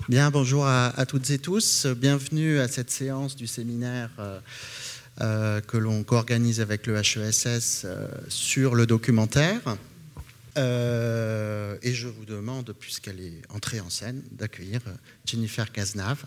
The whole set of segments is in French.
Bien, bonjour à toutes et tous. Bienvenue à cette séance du séminaire que l'on co-organise avec le HESS sur le documentaire. Et je vous demande, puisqu'elle est entrée en scène, d'accueillir Jennifer Cazenave,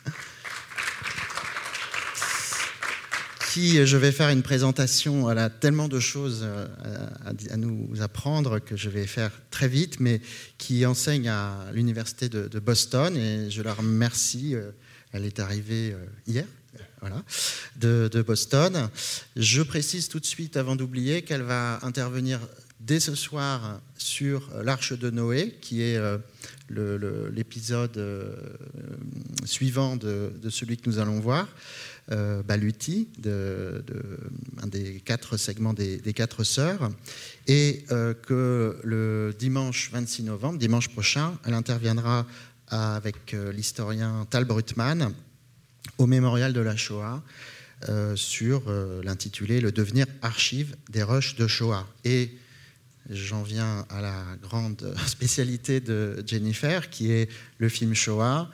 qui, je vais faire une présentation. Elle a tellement de choses à nous apprendre que je vais faire très vite, mais qui enseigne à l'université de Boston, et je la remercie. Elle est arrivée hier, voilà, de Boston. Je précise tout de suite, avant d'oublier, qu'elle va intervenir dès ce soir sur l'Arche de Noé, qui est l'épisode suivant de celui que nous allons voir. Baluti, un des 4 segments des 4 sœurs, et que le dimanche 26 novembre, dimanche prochain, elle interviendra avec l'historien Tal Brutman au mémorial de la Shoah sur l'intitulé « Le devenir archive des rushs de Shoah ». Et j'en viens à la grande spécialité de Jennifer, qui est le film Shoah,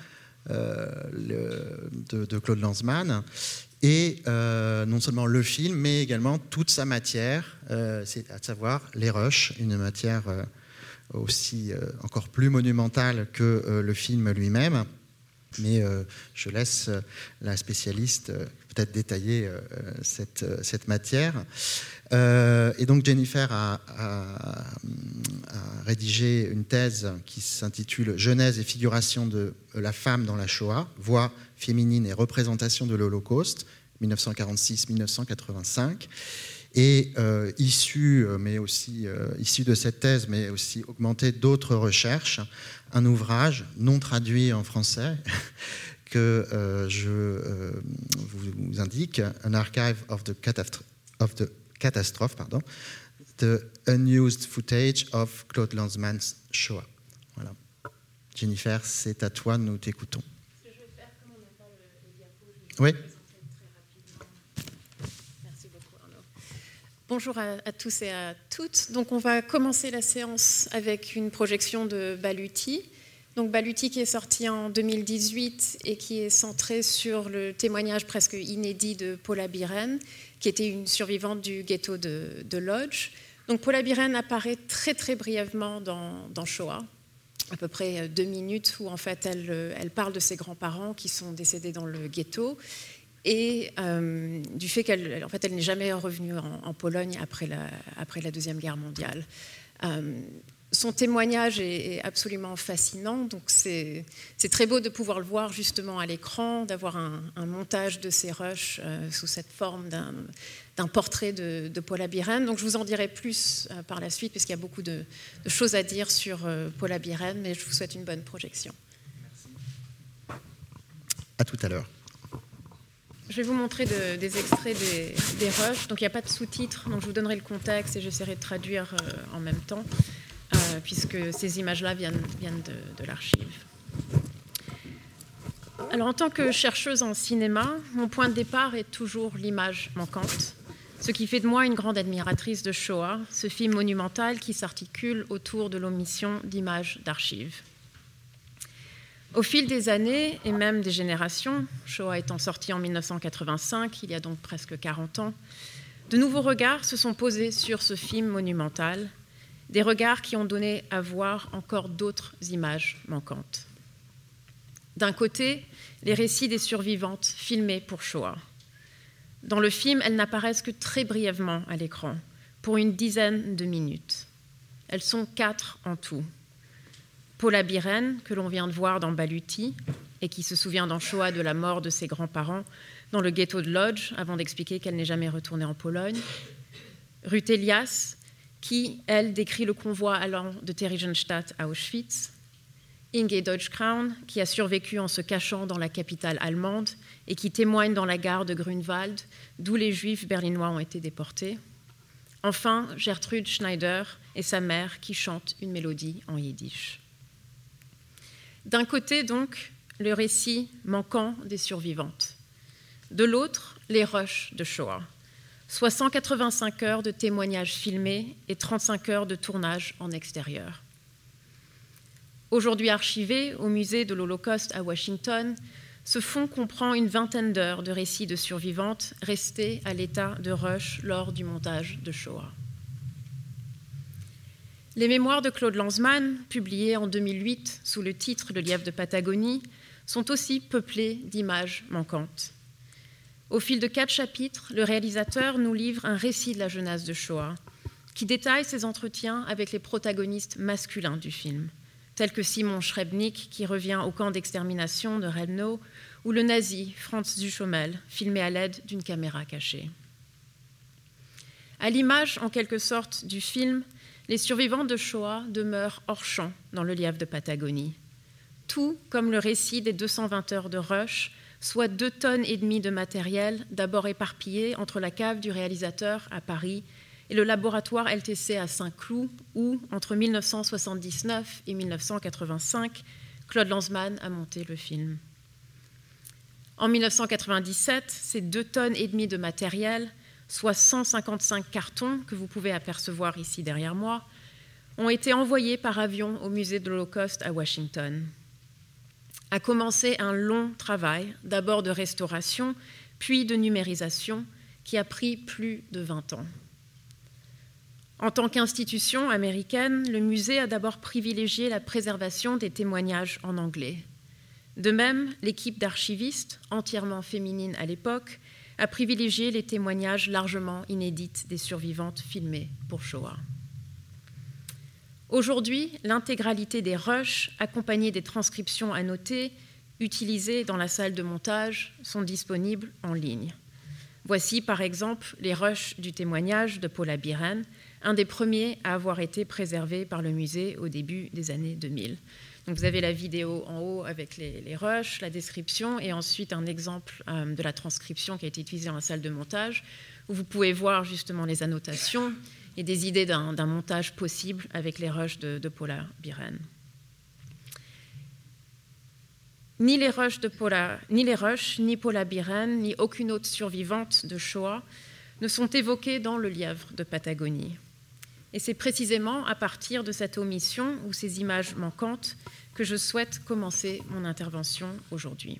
de Claude Lanzmann, et non seulement le film, mais également toute sa matière, c'est à savoir les rushs, une matière aussi encore plus monumentale que le film lui-même. Mais je laisse la spécialiste peut-être détailler cette matière. Et donc Jennifer a rédigé une thèse qui s'intitule « Genèse et figuration de la femme dans la Shoah, voix féminine et représentation de l'Holocauste, 1946-1985 ». Et issu de cette thèse, mais aussi augmenté d'autres recherches, un ouvrage non traduit en français que je vous indique, « An Archive of the Catastrophe, The Unused Footage of Claude Lanzmann's Shoah ». Voilà. Jennifer, c'est à toi, nous t'écoutons. Ce que je vais faire, comme on n'a pas le diapo, je vais présenter très rapidement. Merci beaucoup, Arnaud. Bonjour à tous et à toutes. Donc, on va commencer la séance avec une projection de Baluti. Donc, Baluti qui est sorti en 2018 et qui est centré sur le témoignage presque inédit de Paula Biren, qui était une survivante du ghetto de Lodz. Donc, Paula Biren apparaît très très brièvement dans Shoah, à peu près 2 minutes, où en fait elle parle de ses grands-parents qui sont décédés dans le ghetto, et du fait qu'elle en fait, elle n'est jamais revenue en Pologne après la Deuxième Guerre mondiale. Son témoignage est absolument fascinant, donc c'est très beau de pouvoir le voir justement à l'écran, d'avoir un montage de ces rushs sous cette forme d'un portrait de Paula Biren. Donc je vous en dirai plus par la suite, puisqu'il y a beaucoup de choses à dire sur Paula Biren, mais je vous souhaite une bonne projection. Merci. À tout à l'heure. Je vais vous montrer des extraits des rushs. Donc il n'y a pas de sous-titres, donc je vous donnerai le contexte et j'essaierai de traduire en même temps, puisque ces images-là viennent de l'archive. Alors, en tant que chercheuse en cinéma, mon point de départ est toujours l'image manquante, ce qui fait de moi une grande admiratrice de Shoah, ce film monumental qui s'articule autour de l'omission d'images d'archives. Au fil des années et même des générations, Shoah étant sorti en 1985, il y a donc presque 40 ans, de nouveaux regards se sont posés sur ce film monumental, des regards qui ont donné à voir encore d'autres images manquantes. D'un côté, les récits des survivantes filmées pour Shoah. Dans le film, elles n'apparaissent que très brièvement à l'écran, pour une dizaine de minutes. Elles sont 4 en tout. Paula Biren, que l'on vient de voir dans Baluti, et qui se souvient dans Shoah de la mort de ses grands-parents dans le ghetto de Lodz, avant d'expliquer qu'elle n'est jamais retournée en Pologne. Ruth Elias, qui, elle, décrit le convoi allant de Theresienstadt à Auschwitz. Inge Deutschkraun, qui a survécu en se cachant dans la capitale allemande et qui témoigne dans la gare de Grunwald, d'où les Juifs berlinois ont été déportés. Enfin, Gertrude Schneider et sa mère qui chantent une mélodie en yiddish. D'un côté, donc, le récit manquant des survivantes. De l'autre, les rushs de Shoah. Soit 185 heures de témoignages filmés et 35 heures de tournage en extérieur. Aujourd'hui archivé au musée de l'Holocauste à Washington, ce fonds comprend une vingtaine d'heures de récits de survivantes restées à l'état de rush lors du montage de Shoah. Les mémoires de Claude Lanzmann, publiées en 2008 sous le titre Le lièvre de Patagonie, sont aussi peuplées d'images manquantes. Au fil de 4 chapitres, le réalisateur nous livre un récit de la jeunesse de Shoah, qui détaille ses entretiens avec les protagonistes masculins du film, tels que Simon Schrebnik, qui revient au camp d'extermination de Rednow, ou le nazi Franz Duchomel, filmé à l'aide d'une caméra cachée. À l'image, en quelque sorte, du film, les survivants de Shoah demeurent hors champ dans le lièvre de Patagonie. Tout comme le récit des 220 heures de rush, soit 2,5 tonnes de matériel, d'abord éparpillé entre la cave du réalisateur à Paris et le laboratoire LTC à Saint-Cloud, où, entre 1979 et 1985, Claude Lanzmann a monté le film. En 1997, ces 2,5 tonnes de matériel, soit 155 cartons que vous pouvez apercevoir ici derrière moi, ont été envoyés par avion au musée de l'Holocauste à Washington. A commencé un long travail, d'abord de restauration, puis de numérisation, qui a pris plus de 20 ans. En tant qu'institution américaine, le musée a d'abord privilégié la préservation des témoignages en anglais. De même, l'équipe d'archivistes, entièrement féminine à l'époque, a privilégié les témoignages largement inédits des survivantes filmées pour Shoah. Aujourd'hui, l'intégralité des rushs, accompagnés des transcriptions annotées, utilisées dans la salle de montage, sont disponibles en ligne. Voici par exemple les rushs du témoignage de Paula Biren, un des premiers à avoir été préservé par le musée au début des années 2000. Donc vous avez la vidéo en haut avec les rushs, la description, et ensuite un exemple de la transcription qui a été utilisée dans la salle de montage, où vous pouvez voir justement les annotations et des idées d'un montage possible avec les rushs de Paula Biren. Ni les rushs, ni Paula Biren, ni aucune autre survivante de Shoah ne sont évoqués dans le lièvre de Patagonie. Et c'est précisément à partir de cette omission ou ces images manquantes que je souhaite commencer mon intervention aujourd'hui.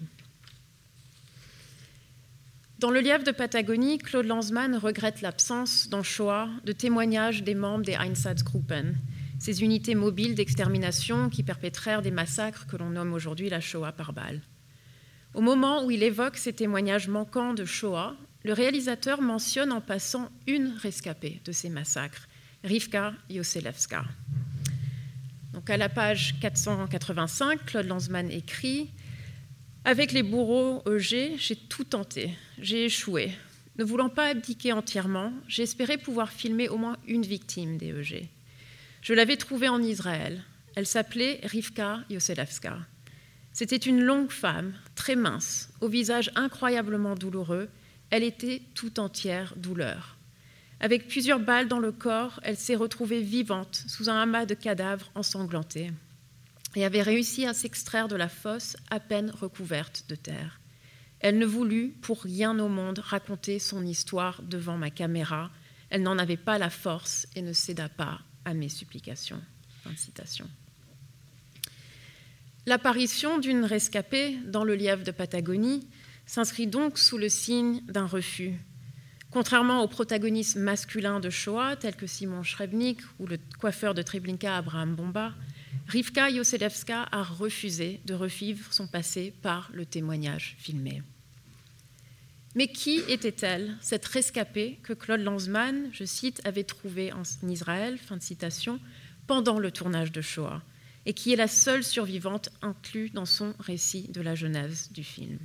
Dans le lièvre de Patagonie, Claude Lanzmann regrette l'absence dans Shoah de témoignages des membres des Einsatzgruppen, ces unités mobiles d'extermination qui perpétrèrent des massacres que l'on nomme aujourd'hui la Shoah par balle. Au moment où il évoque ces témoignages manquants de Shoah, le réalisateur mentionne en passant une rescapée de ces massacres, Rivka Yoselevska. Donc à la page 485, Claude Lanzmann écrit « Avec les bourreaux EG, j'ai tout tenté, j'ai échoué. Ne voulant pas abdiquer entièrement, j'espérais pouvoir filmer au moins une victime des EG. Je l'avais trouvée en Israël. Elle s'appelait Rivka Yoselevska. C'était une longue femme, très mince, au visage incroyablement douloureux. Elle était tout entière douleur. Avec plusieurs balles dans le corps, elle s'est retrouvée vivante sous un amas de cadavres ensanglantés et avait réussi à s'extraire de la fosse à peine recouverte de terre. Elle ne voulut pour rien au monde raconter son histoire devant ma caméra. Elle n'en avait pas la force et ne céda pas à mes supplications. » Fin de citation. L'apparition d'une rescapée dans le lièvre de Patagonie s'inscrit donc sous le signe d'un refus. Contrairement aux protagonistes masculins de Shoah, tels que Simon Schrebnik ou le coiffeur de Treblinka Abraham Bomba, Rivka Yoselevska a refusé de revivre son passé par le témoignage filmé. Mais qui était-elle, cette rescapée que Claude Lanzmann, je cite, avait trouvée en Israël, fin de citation, pendant le tournage de Shoah, et qui est la seule survivante inclue dans son récit de la genèse du film.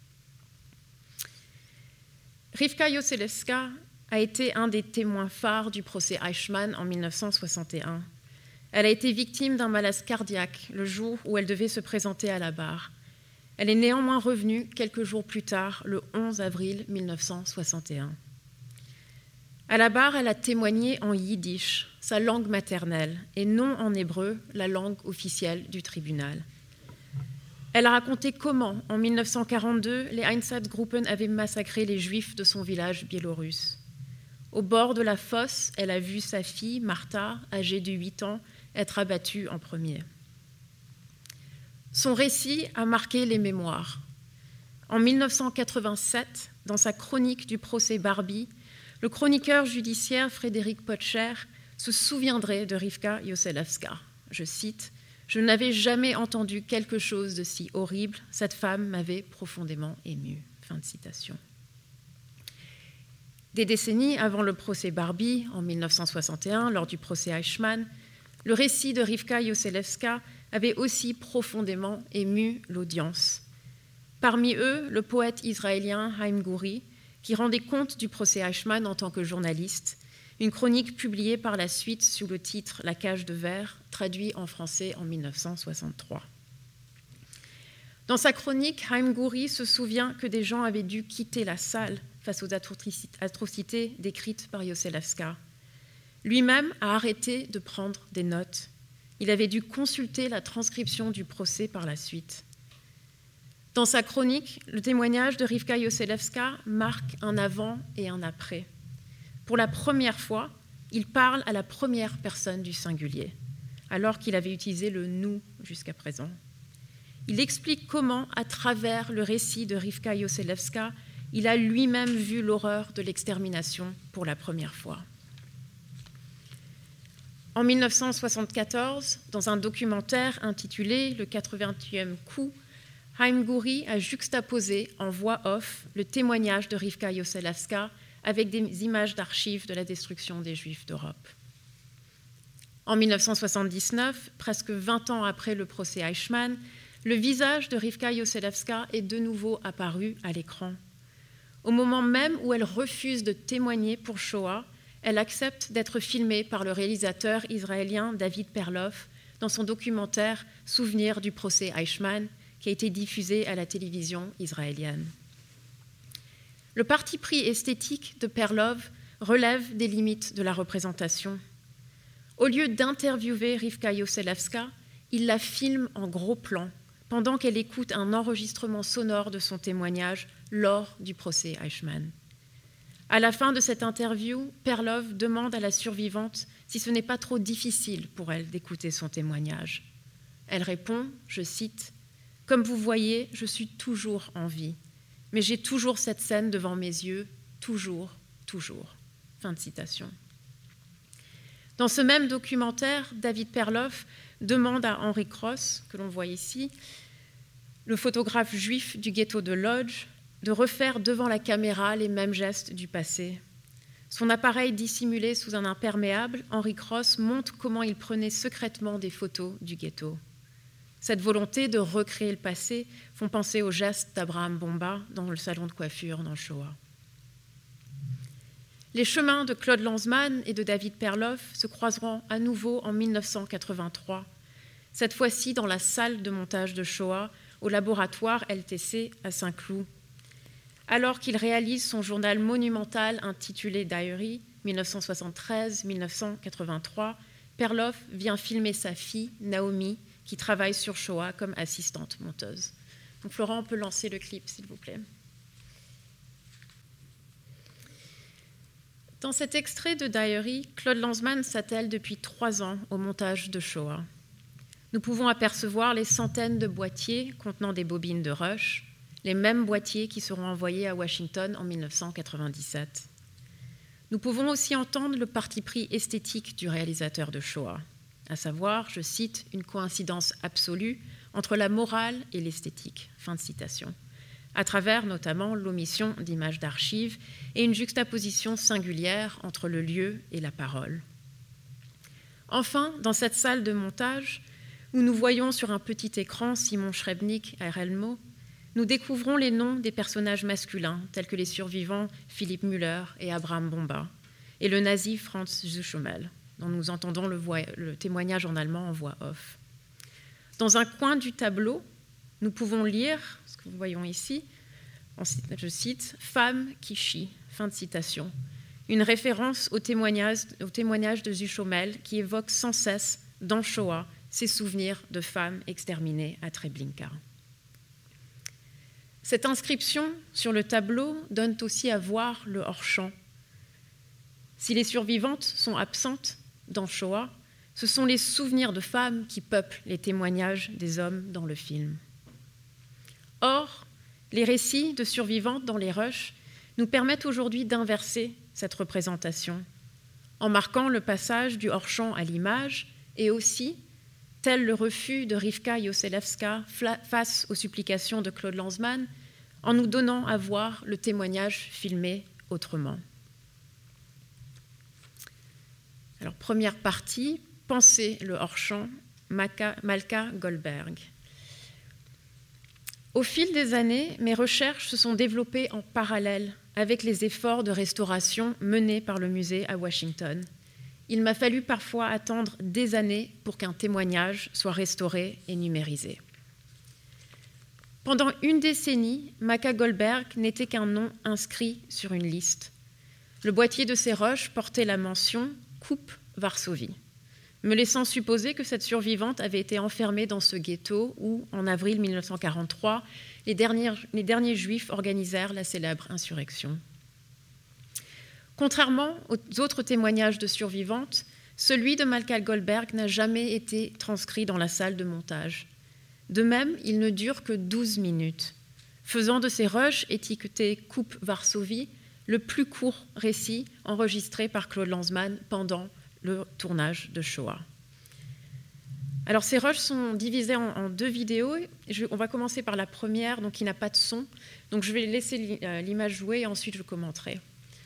Rivka Yoselevska a été un des témoins phares du procès Eichmann en 1961. Elle a été victime d'un malaise cardiaque le jour où elle devait se présenter à la barre. Elle est néanmoins revenue quelques jours plus tard, le 11 avril 1961. À la barre, elle a témoigné en yiddish, sa langue maternelle, et non en hébreu, la langue officielle du tribunal. Elle a raconté comment, en 1942, les Einsatzgruppen avaient massacré les Juifs de son village biélorusse. Au bord de la fosse, elle a vu sa fille, Martha, âgée de 8 ans, être abattue en premier. Son récit a marqué les mémoires. En 1987, dans sa chronique du procès Barbie, le chroniqueur judiciaire Frédéric Potcher se souviendrait de Rivka Yoselevska. Je cite, « Je n'avais jamais entendu quelque chose de si horrible. Cette femme m'avait profondément émue. » Fin de citation. Des décennies avant le procès Barbie, en 1961, lors du procès Eichmann, le récit de Rivka Yoselevska avait aussi profondément ému l'audience. Parmi eux, le poète israélien Haim Guri, qui rendait compte du procès Eichmann en tant que journaliste, une chronique publiée par la suite sous le titre « La cage de verre », traduit en français en 1963. Dans sa chronique, Haim Guri se souvient que des gens avaient dû quitter la salle face aux atrocités décrites par Yoselevska. Lui-même a arrêté de prendre des notes. Il avait dû consulter la transcription du procès par la suite. Dans sa chronique, le témoignage de Rivka Yoselevska marque un avant et un après. Pour la première fois, il parle à la première personne du singulier, alors qu'il avait utilisé le « nous » jusqu'à présent. Il explique comment, à travers le récit de Rivka Yoselevska, il a lui-même vu l'horreur de l'extermination pour la première fois. En 1974, dans un documentaire intitulé « Le 80e coup », Haim Guri a juxtaposé en voix off le témoignage de Rivka Yoselevska avec des images d'archives de la destruction des Juifs d'Europe. En 1979, presque 20 ans après le procès Eichmann, le visage de Rivka Yoselevska est de nouveau apparu à l'écran. Au moment même où elle refuse de témoigner pour Shoah, elle accepte d'être filmée par le réalisateur israélien David Perloff dans son documentaire « Souvenirs du procès Eichmann » qui a été diffusé à la télévision israélienne. Le parti pris esthétique de Perloff relève des limites de la représentation. Au lieu d'interviewer Rivka Yoselevska, il la filme en gros plan pendant qu'elle écoute un enregistrement sonore de son témoignage lors du procès Eichmann. À la fin de cette interview, Perloff demande à la survivante si ce n'est pas trop difficile pour elle d'écouter son témoignage. Elle répond, je cite, « Comme vous voyez, je suis toujours en vie, mais j'ai toujours cette scène devant mes yeux, toujours, toujours. » Fin de citation. Dans ce même documentaire, David Perloff demande à Henry Cross, que l'on voit ici, le photographe juif du ghetto de Lodz, de refaire devant la caméra les mêmes gestes du passé. Son appareil dissimulé sous un imperméable, Henry Cross montre comment il prenait secrètement des photos du ghetto. Cette volonté de recréer le passé font penser aux gestes d'Abraham Bomba dans le salon de coiffure dans Shoah. Les chemins de Claude Lanzmann et de David Perloff se croiseront à nouveau en 1983, cette fois-ci dans la salle de montage de Shoah au laboratoire LTC à Saint-Cloud. Alors qu'il réalise son journal monumental intitulé Diary, 1973-1983, Perloff vient filmer sa fille, Naomi, qui travaille sur Shoah comme assistante monteuse. Donc Florent, on peut lancer le clip, s'il vous plaît. Dans cet extrait de Diary, Claude Lanzmann s'attelle depuis 3 ans au montage de Shoah. Nous pouvons apercevoir les centaines de boîtiers contenant des bobines de Rush, les mêmes boîtiers qui seront envoyés à Washington en 1997. Nous pouvons aussi entendre le parti pris esthétique du réalisateur de Shoah, à savoir, je cite, « une coïncidence absolue entre la morale et l'esthétique », fin de citation, à travers notamment l'omission d'images d'archives et une juxtaposition singulière entre le lieu et la parole. Enfin, dans cette salle de montage, où nous voyons sur un petit écran Simon Schrebnik et Relmo, nous découvrons les noms des personnages masculins, tels que les survivants Philippe Müller et Abraham Bomba, et le nazi Franz Zuchomel, dont nous entendons le témoignage en allemand en voix off. Dans un coin du tableau, nous pouvons lire, ce que nous voyons ici, je cite, « Femme qui chie », fin de citation, une référence au témoignage de Zuchomel qui évoque sans cesse, dans Shoah, ses souvenirs de femmes exterminées à Treblinka. Cette inscription sur le tableau donne aussi à voir le hors-champ. Si les survivantes sont absentes dans Shoah, Ce sont les souvenirs de femmes qui peuplent les témoignages des hommes dans le film. Or, les récits de survivantes dans les rushs nous permettent aujourd'hui d'inverser cette représentation, en marquant le passage du hors-champ à l'image et aussi, tel le refus de Rivka Yoselevska face aux supplications de Claude Lanzmann, en nous donnant à voir le témoignage filmé autrement. Alors, première partie, penser le hors-champ, Malka Goldberg. Au fil des années, mes recherches se sont développées en parallèle avec les efforts de restauration menés par le musée à Washington. Il m'a fallu parfois attendre des années pour qu'un témoignage soit restauré et numérisé. Pendant une décennie, Malka Goldberg n'était qu'un nom inscrit sur une liste. Le boîtier de ses rushs portait la mention « Coupe Varsovie », me laissant supposer que cette survivante avait été enfermée dans ce ghetto où, en avril 1943, les derniers Juifs organisèrent la célèbre insurrection. Contrairement aux autres témoignages de survivantes, celui de Malka Goldberg n'a jamais été transcrit dans la salle de montage. De même, il ne dure que 12 minutes, faisant de ces rushs étiquetés « Coupe Varsovie » le plus court récit enregistré par Claude Lanzmann pendant le tournage de Shoah. Alors ces rushs sont divisés en deux vidéos. On va commencer par la première, donc qui n'a pas de son. Donc je vais laisser l'image jouer et ensuite je commenterai.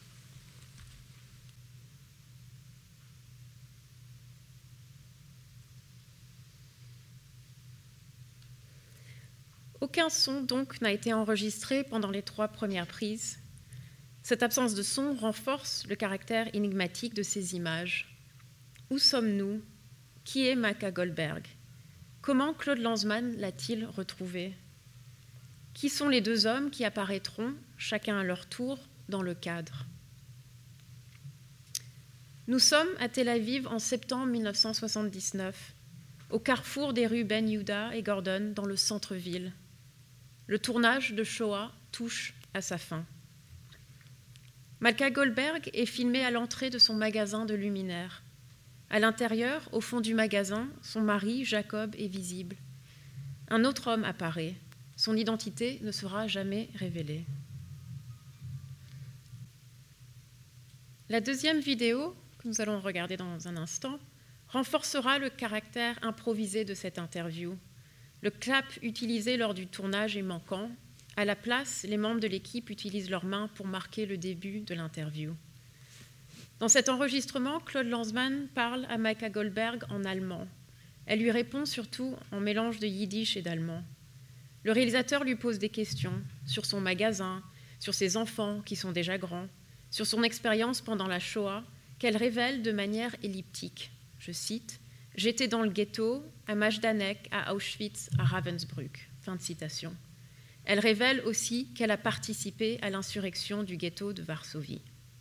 Aucun son donc n'a été enregistré pendant les 3 premières prises. Cette absence de son renforce le caractère énigmatique de ces images. Où sommes-nous? Qui est Malka Goldberg? Comment Claude Lanzmann l'a-t-il retrouvée? Qui sont les 2 hommes qui apparaîtront, chacun à leur tour, dans le cadre? Nous sommes à Tel Aviv en septembre 1979, au carrefour des rues Ben Yehuda et Gordon, dans le centre-ville. Le tournage de Shoah touche à sa fin. Malka Goldberg est filmée à l'entrée de son magasin de luminaires. À l'intérieur, au fond du magasin, son mari, Jacob, est visible. Un autre homme apparaît. Son identité ne sera jamais révélée. La deuxième vidéo, que nous allons regarder dans un instant, renforcera le caractère improvisé de cette interview. Le clap utilisé lors du tournage est manquant. À la place, les membres de l'équipe utilisent leurs mains pour marquer le début de l'interview. Dans cet enregistrement, Claude Lanzmann parle à Malka Goldberg en allemand. Elle lui répond surtout en mélange de yiddish et d'allemand. Le réalisateur lui pose des questions sur son magasin, sur ses enfants qui sont déjà grands, sur son expérience pendant la Shoah, qu'elle révèle de manière elliptique. Je cite, « J'étais dans le ghetto, à Majdanek, à Auschwitz, à Ravensbrück. » Fin de citation. Elle révèle aussi qu'elle a participé à l'insurrection du ghetto de Varsovie.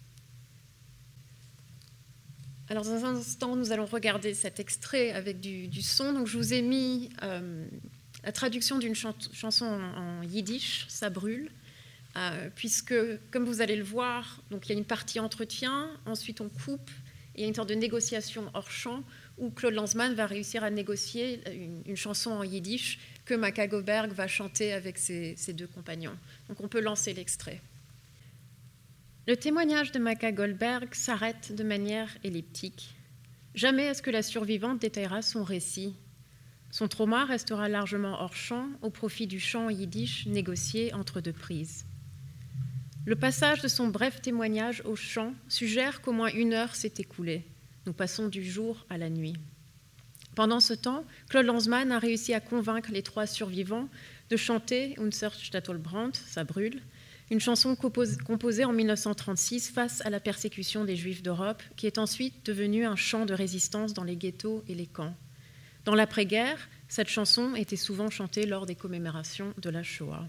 Alors, dans un instant, nous allons regarder cet extrait avec du son. Donc, je vous ai mis la traduction d'une chanson en yiddish, Ça brûle, puisque, comme vous allez le voir, donc, il y a une partie entretien, ensuite on coupe, et il y a une sorte de négociation hors champ où Claude Lanzmann va réussir à négocier une chanson en yiddish que Malka Goldberg va chanter avec ses 2 compagnons. Donc, on peut lancer l'extrait. Le témoignage de Malka Goldberg s'arrête de manière elliptique. Jamais est-ce que la survivante détaillera son récit. Son trauma restera largement hors champ au profit du chant yiddish négocié entre 2 prises. Le passage de son bref témoignage au chant suggère qu'au moins 1 heure s'est écoulée. Nous passons du jour à la nuit. Pendant ce temps, Claude Lanzmann a réussi à convaincre les 3 survivants de chanter Unser Stadtbrand, Ça brûle, une chanson composée en 1936 face à la persécution des Juifs d'Europe, qui est ensuite devenue un chant de résistance dans les ghettos et les camps. Dans l'après-guerre, cette chanson était souvent chantée lors des commémorations de la Shoah.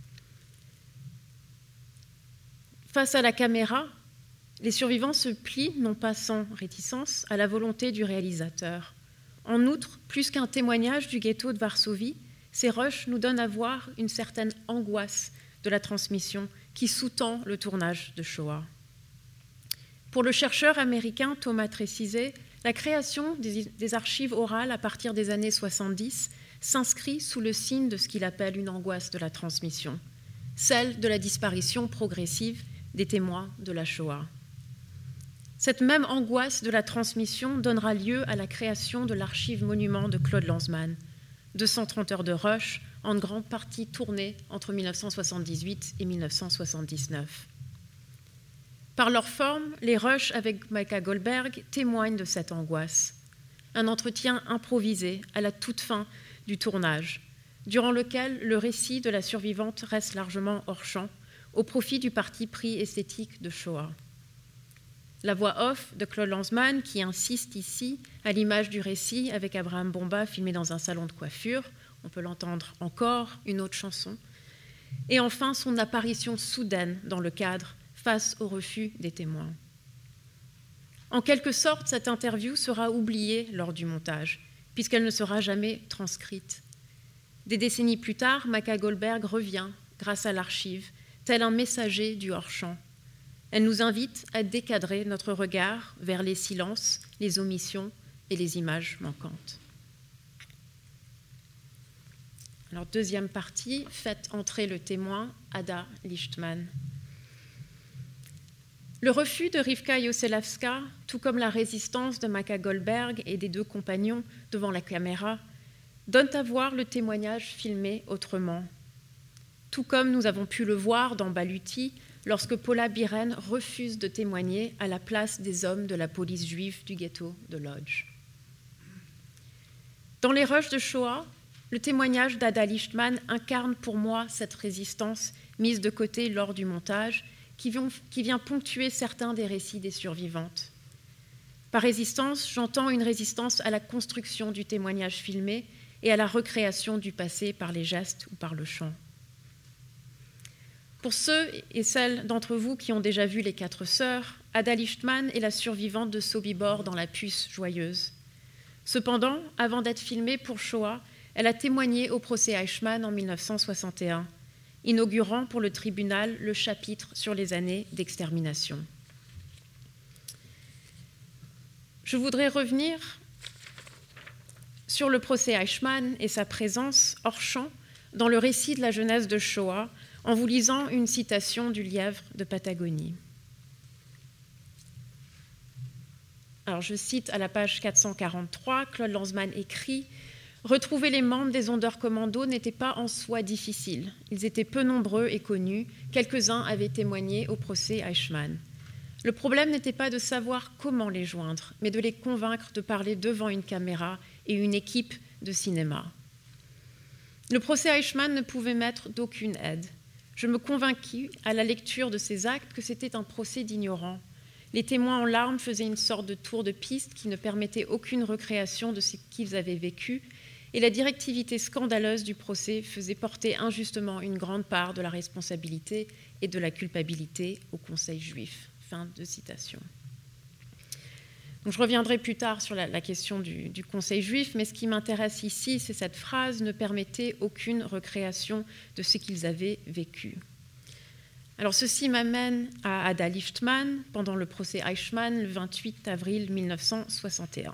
Face à la caméra, les survivants se plient, non pas sans réticence, à la volonté du réalisateur. En outre, plus qu'un témoignage du ghetto de Varsovie, ces rushs nous donnent à voir une certaine angoisse de la transmission qui sous-tend le tournage de Shoah. Pour le chercheur américain Thomas Trésisé, la création des archives orales à partir des années 70 s'inscrit sous le signe de ce qu'il appelle une angoisse de la transmission, celle de la disparition progressive des témoins de la Shoah. Cette même angoisse de la transmission donnera lieu à la création de l'archive monument de Claude Lanzmann, 230 heures de rush, en grande partie tournées entre 1978 et 1979. Par leur forme, les rushs avec Maïka Goldberg témoignent de cette angoisse. Un entretien improvisé à la toute fin du tournage, durant lequel le récit de la survivante reste largement hors champ, au profit du parti pris esthétique de Shoah. La voix off de Claude Lanzmann, qui insiste ici, à l'image du récit avec Abraham Bomba filmé dans un salon de coiffure, on peut l'entendre encore, une autre chanson, et enfin son apparition soudaine dans le cadre face au refus des témoins. En quelque sorte, cette interview sera oubliée lors du montage, puisqu'elle ne sera jamais transcrite. Des décennies plus tard, Maïka Goldberg revient, grâce à l'archive, tel un messager du hors-champ. Elle nous invite à décadrer notre regard vers les silences, les omissions et les images manquantes. Alors, deuxième partie, faites entrer le témoin, Ada Lichtman. Le refus de Rivka Yoselavska, tout comme la résistance de Maïka Goldberg et des deux compagnons devant la caméra, donnent à voir le témoignage filmé autrement. Tout comme nous avons pu le voir dans Baluti, lorsque Paula Biren refuse de témoigner à la place des hommes de la police juive du ghetto de Lodz. Dans les rushs de Shoah, le témoignage d'Ada Lichtman incarne pour moi cette résistance mise de côté lors du montage qui vient ponctuer certains des récits des survivantes. Par résistance, j'entends une résistance à la construction du témoignage filmé et à la recréation du passé par les gestes ou par le chant. Pour ceux et celles d'entre vous qui ont déjà vu Les Quatre Sœurs, Ada Lichtman est la survivante de Sobibor dans La Puce joyeuse. Cependant, avant d'être filmée pour Shoah, elle a témoigné au procès Eichmann en 1961, inaugurant pour le tribunal le chapitre sur les années d'extermination. Je voudrais revenir sur le procès Eichmann et sa présence hors champ dans le récit de la jeunesse de Shoah en vous lisant une citation du lièvre de Patagonie. Alors, je cite à la page 443, Claude Lanzmann écrit « Retrouver les membres des Ondeurs Commando n'était pas en soi difficile. Ils étaient peu nombreux et connus. Quelques-uns avaient témoigné au procès Eichmann. Le problème n'était pas de savoir comment les joindre, mais de les convaincre de parler devant une caméra et une équipe de cinéma. Le procès Eichmann ne pouvait m'être d'aucune aide. Je me convainquis à la lecture de ces actes que c'était un procès d'ignorants. Les témoins en larmes faisaient une sorte de tour de piste qui ne permettait aucune recréation de ce qu'ils avaient vécu, et la directivité scandaleuse du procès faisait porter injustement une grande part de la responsabilité et de la culpabilité au Conseil juif. » Fin de citation. Donc, je reviendrai plus tard sur la question du Conseil juif, mais ce qui m'intéresse ici, c'est cette phrase « ne permettait aucune recréation de ce qu'ils avaient vécu ». Alors, ceci m'amène à Ada Lichtman pendant le procès Eichmann le 28 avril 1961.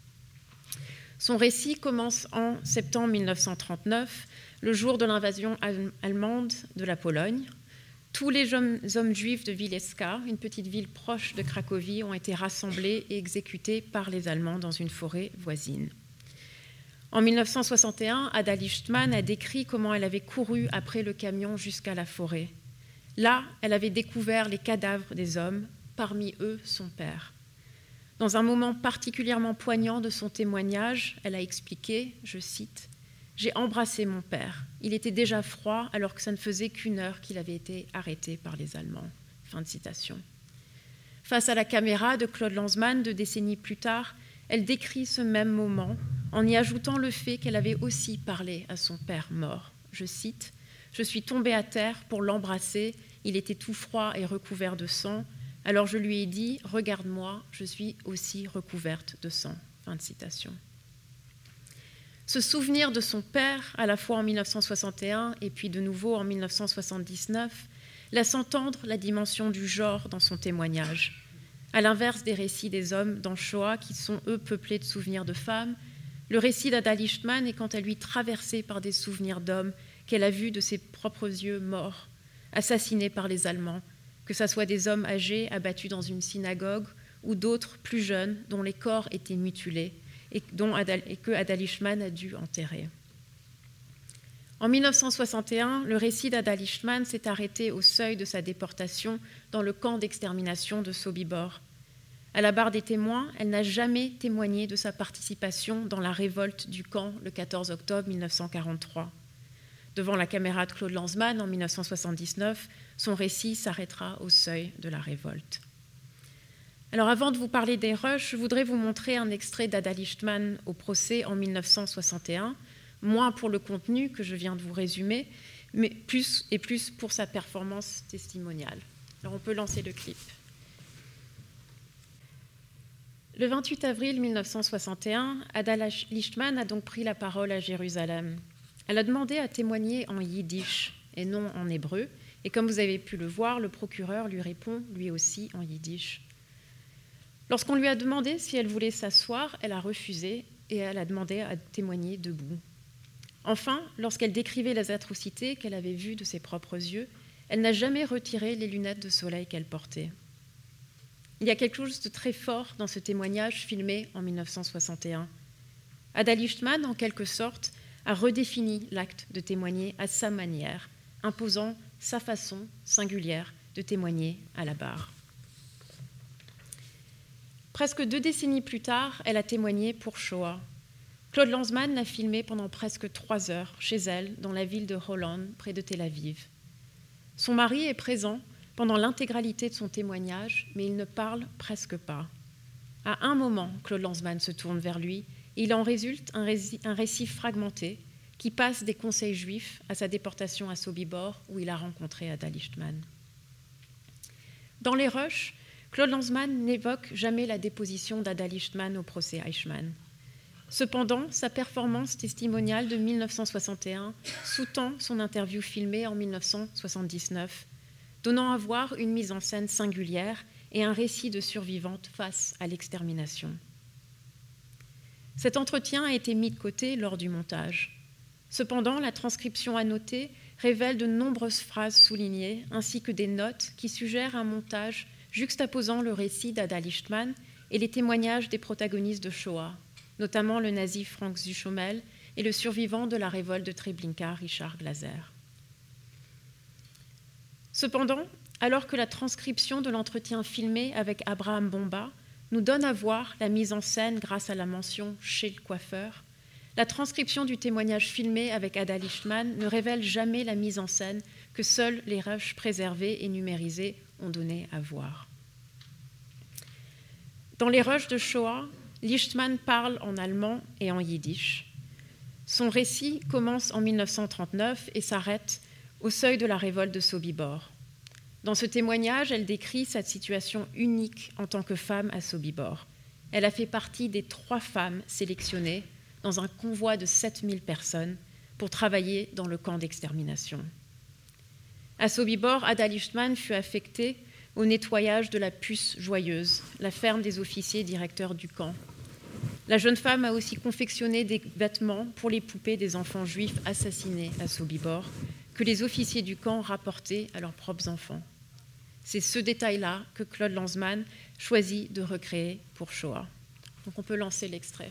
Son récit commence en septembre 1939, le jour de l'invasion allemande de la Pologne. Tous les hommes juifs de Wilecka, une petite ville proche de Cracovie, ont été rassemblés et exécutés par les Allemands dans une forêt voisine. En 1961, Ada Lichtman a décrit comment elle avait couru après le camion jusqu'à la forêt. Là, elle avait découvert les cadavres des hommes, parmi eux son père. Dans un moment particulièrement poignant de son témoignage, elle a expliqué, je cite, « J'ai embrassé mon père. Il était déjà froid alors que ça ne faisait qu'une heure qu'il avait été arrêté par les Allemands. » Fin de citation. Face à la caméra de Claude Lanzmann, 2 décennies plus tard, elle décrit ce même moment en y ajoutant le fait qu'elle avait aussi parlé à son père mort. Je cite, « Je suis tombée à terre pour l'embrasser. Il était tout froid et recouvert de sang. Alors je lui ai dit, « Regarde-moi, je suis aussi recouverte de sang. » Fin de citation. Ce souvenir de son père, à la fois en 1961 et puis de nouveau en 1979, laisse entendre la dimension du genre dans son témoignage. À l'inverse des récits des hommes dans Shoah, qui sont, eux, peuplés de souvenirs de femmes, le récit d'Ada Lichtman est quant à lui traversé par des souvenirs d'hommes qu'elle a vus de ses propres yeux morts, assassinés par les Allemands, que ce soit des hommes âgés abattus dans une synagogue ou d'autres plus jeunes dont les corps étaient mutilés et que Ada Lichtman a dû enterrer. En 1961, le récit d'Ada Lichtman s'est arrêté au seuil de sa déportation dans le camp d'extermination de Sobibor. À la barre des témoins, elle n'a jamais témoigné de sa participation dans la révolte du camp le 14 octobre 1943. Devant la caméra de Claude Lanzmann en 1979, son récit s'arrêtera au seuil de la révolte. Alors avant de vous parler des rushs, je voudrais vous montrer un extrait d'Ada Lichtman au procès en 1961, moins pour le contenu que je viens de vous résumer, mais plus pour sa performance testimoniale. Alors on peut lancer le clip. Le 28 avril 1961, Ada Lichtman a donc pris la parole à Jérusalem. Elle a demandé à témoigner en yiddish et non en hébreu, et comme vous avez pu le voir, le procureur lui répond lui aussi en yiddish. Lorsqu'on lui a demandé si elle voulait s'asseoir, elle a refusé et elle a demandé à témoigner debout. Enfin, lorsqu'elle décrivait les atrocités qu'elle avait vues de ses propres yeux, elle n'a jamais retiré les lunettes de soleil qu'elle portait. Il y a quelque chose de très fort dans ce témoignage filmé en 1961. Ada Lichtman, en quelque sorte, a redéfini l'acte de témoigner à sa manière, imposant sa façon singulière de témoigner à la barre. Presque 2 décennies plus tard, elle a témoigné pour Shoah. Claude Lanzmann l'a filmée pendant presque 3 heures chez elle, dans la ville de Holon, près de Tel Aviv. Son mari est présent pendant l'intégralité de son témoignage, mais il ne parle presque pas. À un moment, Claude Lanzmann se tourne vers lui et il en résulte un récit fragmenté qui passe des conseils juifs à sa déportation à Sobibor, où il a rencontré Ada Lichtman. Dans les rushs, Claude Lanzmann n'évoque jamais la déposition d'Ada Lichtman au procès Eichmann. Cependant, sa performance testimoniale de 1961 sous-tend son interview filmée en 1979, donnant à voir une mise en scène singulière et un récit de survivante face à l'extermination. Cet entretien a été mis de côté lors du montage. Cependant, la transcription annotée révèle de nombreuses phrases soulignées, ainsi que des notes qui suggèrent un montage juxtaposant le récit d'Ada Lichtman et les témoignages des protagonistes de Shoah, notamment le nazi Frank Zuchomel et le survivant de la révolte de Treblinka, Richard Glaser. Cependant, alors que la transcription de l'entretien filmé avec Abraham Bomba nous donne à voir la mise en scène grâce à la mention « chez le coiffeur », la transcription du témoignage filmé avec Ada Lichtman ne révèle jamais la mise en scène que seuls les rushs préservés et numérisés ont donné à voir. Dans les rushs de Shoah, Lichtman parle en allemand et en yiddish. Son récit commence en 1939 et s'arrête au seuil de la révolte de Sobibor. Dans ce témoignage, elle décrit sa situation unique en tant que femme à Sobibor. Elle a fait partie des 3 femmes sélectionnées dans un convoi de 7000 personnes pour travailler dans le camp d'extermination. À Sobibor, Ada Lichtman fut affectée au nettoyage de la Puce Joyeuse, la ferme des officiers directeurs du camp. La jeune femme a aussi confectionné des vêtements pour les poupées des enfants juifs assassinés à Sobibor, que les officiers du camp rapportaient à leurs propres enfants. C'est ce détail-là que Claude Lanzmann choisit de recréer pour Shoah. Donc on peut lancer l'extrait.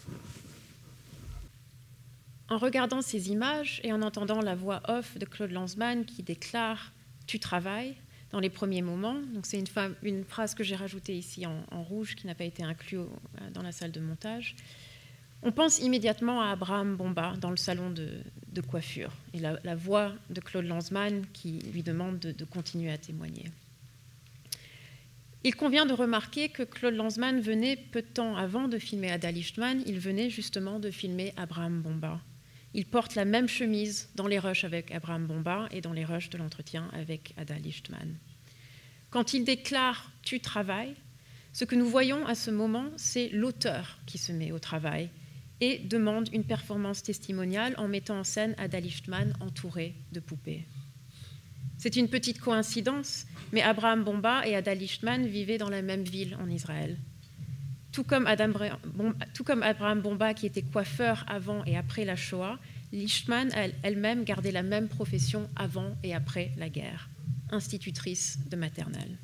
En regardant ces images et en entendant la voix off de Claude Lanzmann qui déclare « Tu travailles » dans les premiers moments, donc c'est une phrase que j'ai rajoutée ici en rouge qui n'a pas été inclue dans la salle de montage, on pense immédiatement à Abraham Bomba dans le salon de coiffure et la voix de Claude Lanzmann qui lui demande de continuer à témoigner. Il convient de remarquer que Claude Lanzmann venait peu de temps avant de filmer Ada Lichtman, il venait justement de filmer Abraham Bomba. Il porte la même chemise dans les rushs avec Abraham Bomba et dans les rushs de l'entretien avec Ada Lichtman. Quand il déclare « tu travailles », ce que nous voyons à ce moment, c'est l'auteur qui se met au travail et demande une performance testimoniale en mettant en scène Ada Lichtman entourée de poupées. C'est une petite coïncidence, mais Abraham Bomba et Ada Lichtman vivaient dans la même ville en Israël. Tout comme Abraham Bomba, qui était coiffeur avant et après la Shoah, Lichtman elle-même gardait la même profession avant et après la guerre, institutrice de maternelle.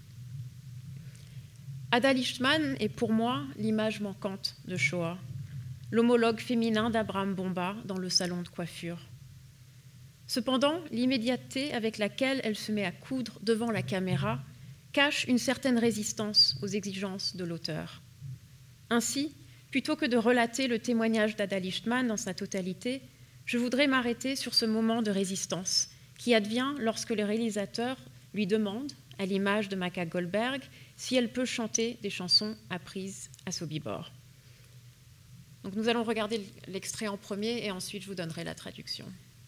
Ada Lichtman est pour moi l'image manquante de Shoah, l'homologue féminin d'Abraham Bomba dans le salon de coiffure. Cependant, l'immédiateté avec laquelle elle se met à coudre devant la caméra cache une certaine résistance aux exigences de l'auteur. Ainsi, plutôt que de relater le témoignage d'Ada Lichtman dans sa totalité, je voudrais m'arrêter sur ce moment de résistance qui advient lorsque le réalisateur lui demande, à l'image de Maca Goldberg, si elle peut chanter des chansons apprises à Sobibor. Donc nous allons regarder l'extrait en premier et ensuite je vous donnerai la traduction.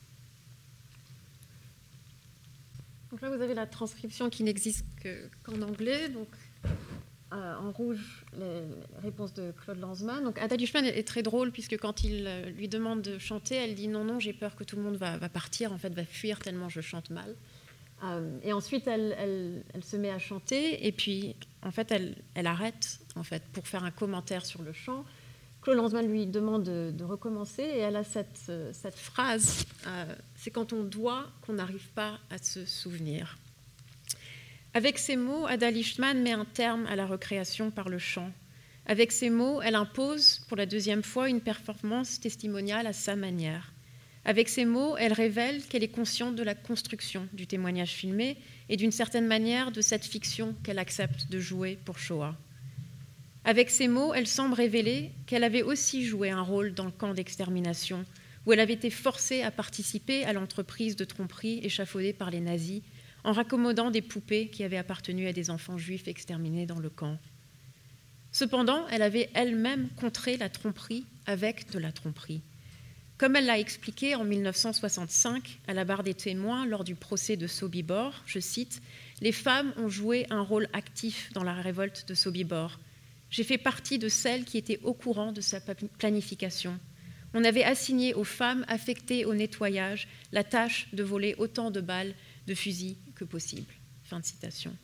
Donc là, vous avez la transcription qui n'existe qu'en anglais. Donc, en rouge, les réponses de Claude Lanzmann. Donc, Ada Lichtman est très drôle puisque quand il lui demande de chanter, elle dit non, j'ai peur que tout le monde va partir, en fait, va fuir tellement je chante mal. Et ensuite, elle se met à chanter et puis, en fait, elle arrête en fait, pour faire un commentaire sur le chant. Claude Lanzmann lui demande de recommencer et elle a cette phrase, c'est quand on doit qu'on n'arrive pas à se souvenir. Avec ces mots, Ada Lichtman met un terme à la recréation par le chant. Avec ces mots, elle impose pour la deuxième fois une performance testimoniale à sa manière. Avec ces mots, elle révèle qu'elle est consciente de la construction du témoignage filmé et d'une certaine manière de cette fiction qu'elle accepte de jouer pour Shoah. Avec ces mots, elle semble révéler qu'elle avait aussi joué un rôle dans le camp d'extermination, où elle avait été forcée à participer à l'entreprise de tromperie échafaudée par les nazis, en raccommodant des poupées qui avaient appartenu à des enfants juifs exterminés dans le camp. Cependant, elle avait elle-même contré la tromperie avec de la tromperie. Comme elle l'a expliqué en 1965 à la barre des témoins lors du procès de Sobibor, je cite, « Les femmes ont joué un rôle actif dans la révolte de Sobibor. J'ai fait partie de celles qui étaient au courant de sa planification. On avait assigné aux femmes affectées au nettoyage la tâche de voler autant de balles de fusil que possible. » Fin de citation.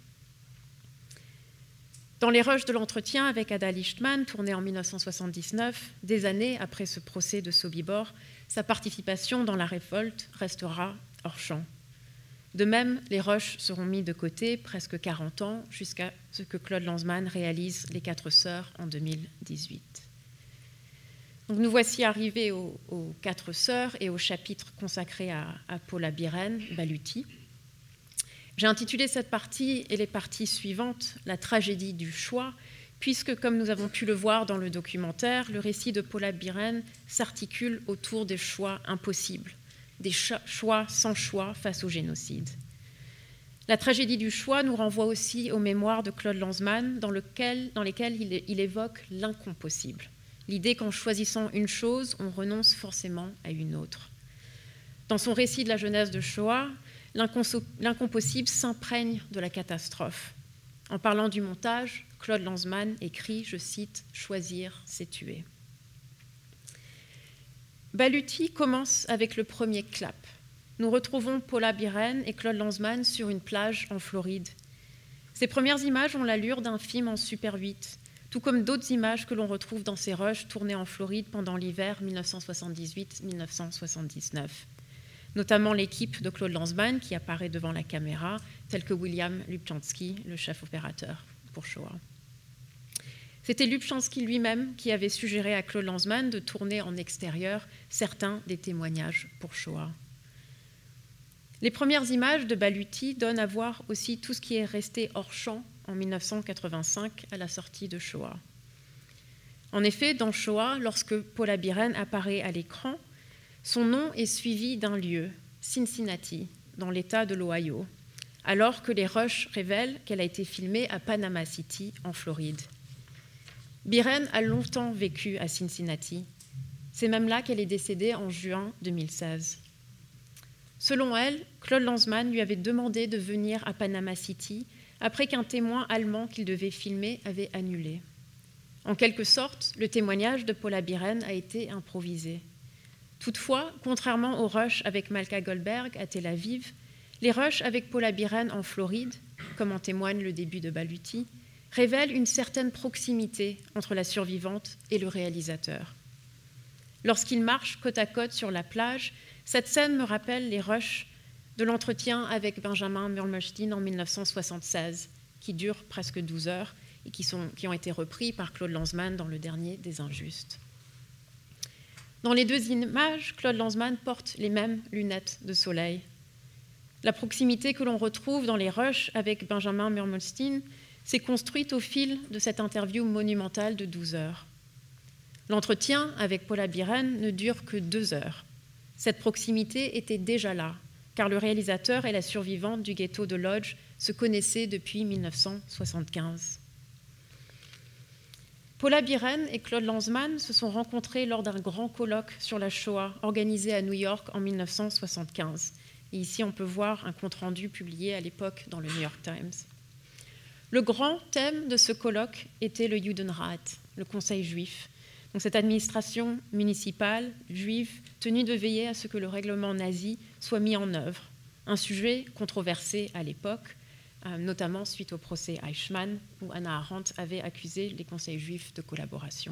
Dans les rushs de l'entretien avec Ada Lichtman, tourné en 1979, des années après ce procès de Sobibor, sa participation dans la révolte restera hors champ. De même, les rushs seront mis de côté presque 40 ans jusqu'à ce que Claude Lanzmann réalise Les Quatre Sœurs en 2018. Donc nous voici arrivés aux Quatre Sœurs et au chapitre consacré à Paula Biren, Baluti. J'ai intitulé cette partie et les parties suivantes « La tragédie du choix », puisque, comme nous avons pu le voir dans le documentaire, le récit de Paula Biren s'articule autour des choix impossibles, des choix sans choix face au génocide. La tragédie du choix nous renvoie aussi aux mémoires de Claude Lanzmann, dans lesquelles il évoque l'incompossible, l'idée qu'en choisissant une chose, on renonce forcément à une autre. Dans son récit de la jeunesse de Shoah, l'incompossible s'imprègne de la catastrophe. En parlant du montage, Claude Lanzmann écrit, je cite, « Choisir, c'est tuer ». Baluti commence avec le premier clap. Nous retrouvons Paula Biren et Claude Lanzmann sur une plage en Floride. Ces premières images ont l'allure d'un film en Super 8, tout comme d'autres images que l'on retrouve dans ces rushs tournés en Floride pendant l'hiver 1978-1979. Notamment l'équipe de Claude Lanzmann qui apparaît devant la caméra, tel que William Lubchansky, le chef opérateur pour Shoah. C'était Lubchansky lui-même qui avait suggéré à Claude Lanzmann de tourner en extérieur certains des témoignages pour Shoah. Les premières images de Baluti donnent à voir aussi tout ce qui est resté hors champ en 1985 à la sortie de Shoah. En effet, dans Shoah, lorsque Paula Biren apparaît à l'écran, son nom est suivi d'un lieu, Cincinnati, dans l'État de l'Ohio, alors que les rushs révèlent qu'elle a été filmée à Panama City, en Floride. Biren a longtemps vécu à Cincinnati. C'est même là qu'elle est décédée en juin 2016. Selon elle, Claude Lanzmann lui avait demandé de venir à Panama City après qu'un témoin allemand qu'il devait filmer avait annulé. En quelque sorte, le témoignage de Paula Biren a été improvisé. Toutefois, contrairement au rush avec Malka Goldberg à Tel Aviv, Les rushs avec Paula Biren en Floride, comme en témoigne le début de Baluti, révèlent une certaine proximité entre la survivante et le réalisateur. Lorsqu'ils marchent côte à côte sur la plage, cette scène me rappelle les rushs de l'entretien avec Benjamin Murmelstein en 1976, qui durent presque 12 heures et qui ont été repris par Claude Lanzmann dans le dernier des Injustes. Dans les deux images, Claude Lanzmann porte les mêmes lunettes de soleil. La proximité que l'on retrouve dans les rushs avec Benjamin Murmelstein s'est construite au fil de cette interview monumentale de 12 heures. L'entretien avec Paula Biren ne dure que 2 heures. Cette proximité était déjà là, car le réalisateur et la survivante du ghetto de Lodz se connaissaient depuis 1975. Paula Biren et Claude Lanzmann se sont rencontrés lors d'un grand colloque sur la Shoah organisé à New York en 1975. Et ici, on peut voir un compte-rendu publié à l'époque dans le New York Times. Le grand thème de ce colloque était le Judenrat, le Conseil juif. Donc, cette administration municipale juive tenue de veiller à ce que le règlement nazi soit mis en œuvre. Un sujet controversé à l'époque, notamment suite au procès Eichmann, où Hannah Arendt avait accusé les conseils juifs de collaboration.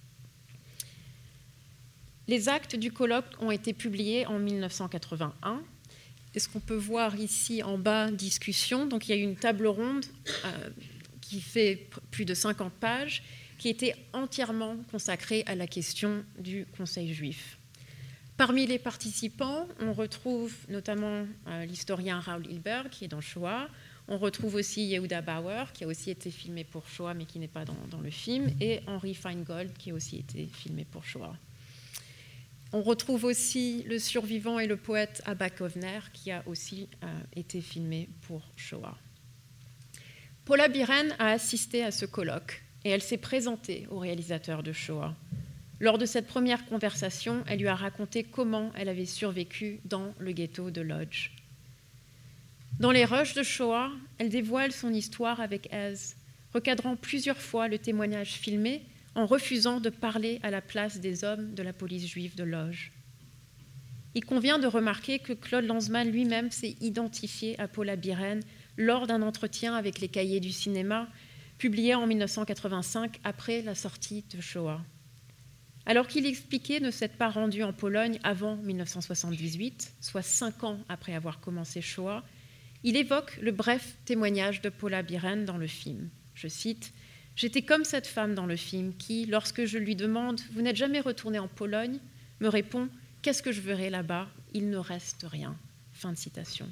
Les actes du colloque ont été publiés en 1981. Et ce qu'on peut voir ici en bas, discussion, donc il y a une table ronde qui fait plus de 50 pages, qui était entièrement consacrée à la question du Conseil juif. Parmi les participants, on retrouve notamment l'historien Raoul Hilberg, qui est dans Shoah. On retrouve aussi Yehuda Bauer, qui a aussi été filmé pour Shoah, mais qui n'est pas dans le film, et Henry Feingold, qui a aussi été filmé pour Shoah. On retrouve aussi le survivant et le poète Abba Kovner, qui a aussi été filmé pour Shoah. Paula Biren a assisté à ce colloque et elle s'est présentée au réalisateur de Shoah. Lors de cette première conversation, elle lui a raconté comment elle avait survécu dans le ghetto de Lodz. Dans les rushs de Shoah, elle dévoile son histoire avec aise, recadrant plusieurs fois le témoignage filmé en refusant de parler à la place des hommes de la police juive de Lodz. Il convient de remarquer que Claude Lanzmann lui-même s'est identifié à Paula Biren lors d'un entretien avec les Cahiers du cinéma, publié en 1985 après la sortie de Shoah. Alors qu'il expliquait ne s'être pas rendu en Pologne avant 1978, soit 5 ans après avoir commencé Shoah, il évoque le bref témoignage de Paula Biren dans le film. Je cite « J'étais comme cette femme dans le film qui, lorsque je lui demande « Vous n'êtes jamais retournée en Pologne ?» me répond « Qu'est-ce que je verrai là-bas ? Il ne reste rien. » Fin de citation.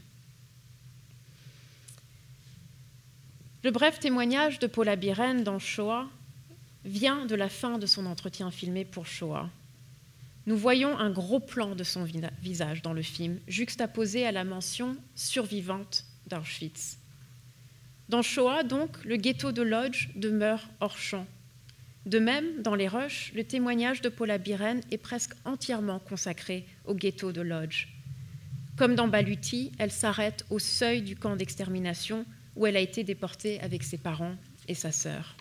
Le bref témoignage de Paula Biren dans Shoah vient de la fin de son entretien filmé pour Shoah. Nous voyons un gros plan de son visage dans le film, juxtaposé à la mention « survivante d'Auschwitz ». Dans Shoah, donc, le ghetto de Lodz demeure hors champ. De même, dans les rushs, le témoignage de Paula Biren est presque entièrement consacré au ghetto de Lodz. Comme dans Baluti, elle s'arrête au seuil du camp d'extermination où elle a été déportée avec ses parents et sa sœur.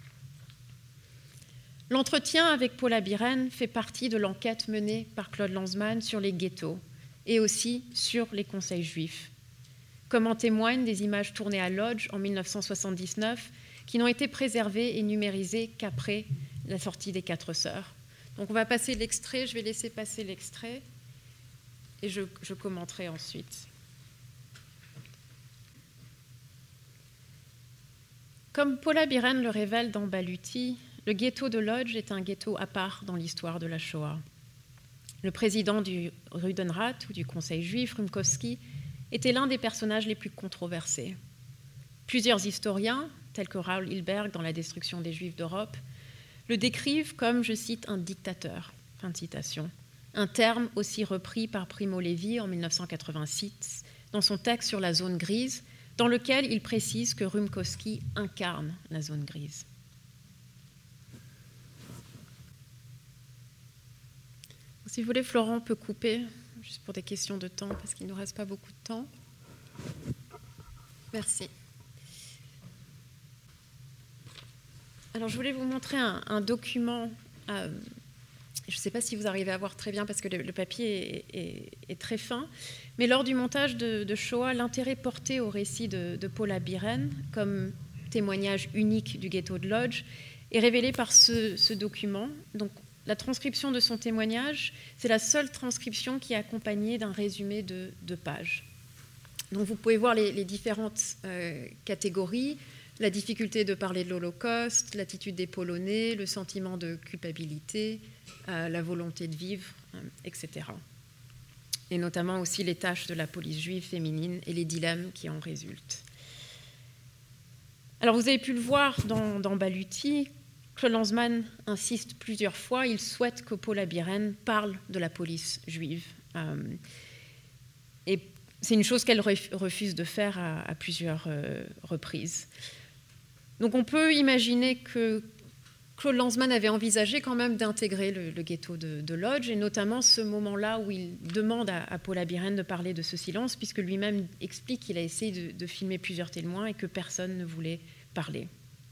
L'entretien avec Paula Biren fait partie de l'enquête menée par Claude Lanzmann sur les ghettos et aussi sur les conseils juifs, comme en témoignent des images tournées à Lodz en 1979 qui n'ont été préservées et numérisées qu'après la sortie des 4 sœurs. Donc on va passer l'extrait, je vais laisser passer l'extrait et je commenterai ensuite. Comme Paula Biren le révèle dans Baluti, le ghetto de Lodz est un ghetto à part dans l'histoire de la Shoah. Le président du Judenrat, ou du Conseil juif, Rumkowski, était l'un des personnages les plus controversés. Plusieurs historiens, tels que Raoul Hilberg dans La destruction des Juifs d'Europe, le décrivent comme, je cite, un dictateur. Fin de citation. Un terme aussi repris par Primo Levi en 1986 dans son texte sur la zone grise, dans lequel il précise que Rumkowski incarne la zone grise. Si vous voulez, Florent peut couper, juste pour des questions de temps, parce qu'il ne nous reste pas beaucoup de temps. Merci. Alors, je voulais vous montrer un document. Je Je ne sais pas si vous arrivez à voir très bien parce que le papier est très fin, mais lors du montage de Shoah, l'intérêt porté au récit de Paula Biren comme témoignage unique du ghetto de Lodz est révélé par ce document. Donc, la transcription de son témoignage, c'est la seule transcription qui est accompagnée d'un résumé de 2 pages. Donc, vous pouvez voir les différentes catégories, la difficulté de parler de l'Holocauste, l'attitude des Polonais, le sentiment de culpabilité, la volonté de vivre, etc. Et notamment aussi les tâches de la police juive féminine et les dilemmes qui en résultent. Alors vous avez pu le voir dans Baluti, Claude Lanzmann insiste plusieurs fois, il souhaite que Paula Biren parle de la police juive. Et c'est une chose qu'elle refuse de faire à plusieurs reprises. Donc on peut imaginer que Claude Lanzmann avait envisagé quand même d'intégrer le ghetto de Lodz, et notamment ce moment-là où il demande à Paula Biren de parler de ce silence, puisque lui-même explique qu'il a essayé de filmer plusieurs témoins et que personne ne voulait parler.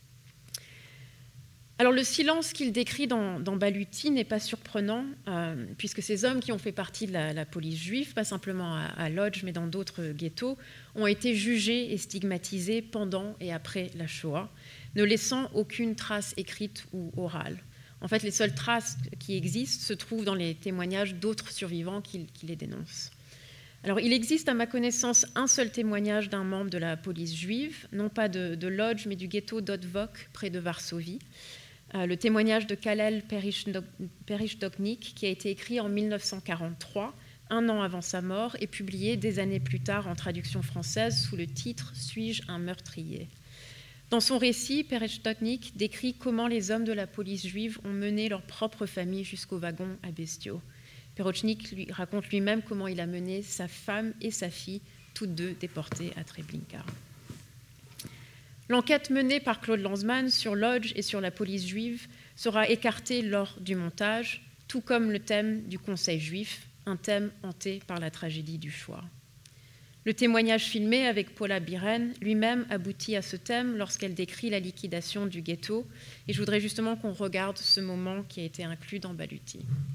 Alors le silence qu'il décrit dans Baluti n'est pas surprenant, puisque ces hommes qui ont fait partie de la police juive, pas simplement à Lodz, mais dans d'autres ghettos, ont été jugés et stigmatisés pendant et après la Shoah, ne laissant aucune trace écrite ou orale. En fait, les seules traces qui existent se trouvent dans les témoignages d'autres survivants qui les dénoncent. Alors, il existe, à ma connaissance, un seul témoignage d'un membre de la police juive, non pas de Lodz, mais du ghetto d'Odwok, près de Varsovie. Le témoignage de Kalel Perishdoknik, qui a été écrit en 1943, un an avant sa mort, et publié des années plus tard en traduction française sous le titre « Suis-je un meurtrier ?» Dans son récit, Perishdoknik décrit comment les hommes de la police juive ont mené leur propre famille jusqu'au wagon à bestiaux. Perishdoknik lui raconte lui-même comment il a mené sa femme et sa fille, toutes deux déportées à Treblinka. L'enquête menée par Claude Lanzmann sur Lodz et sur la police juive sera écartée lors du montage, tout comme le thème du Conseil juif, un thème hanté par la tragédie du Shoah. Le témoignage filmé avec Paula Biren lui-même aboutit à ce thème lorsqu'elle décrit la liquidation du ghetto, et je voudrais justement qu'on regarde ce moment qui a été inclus dans Baluti.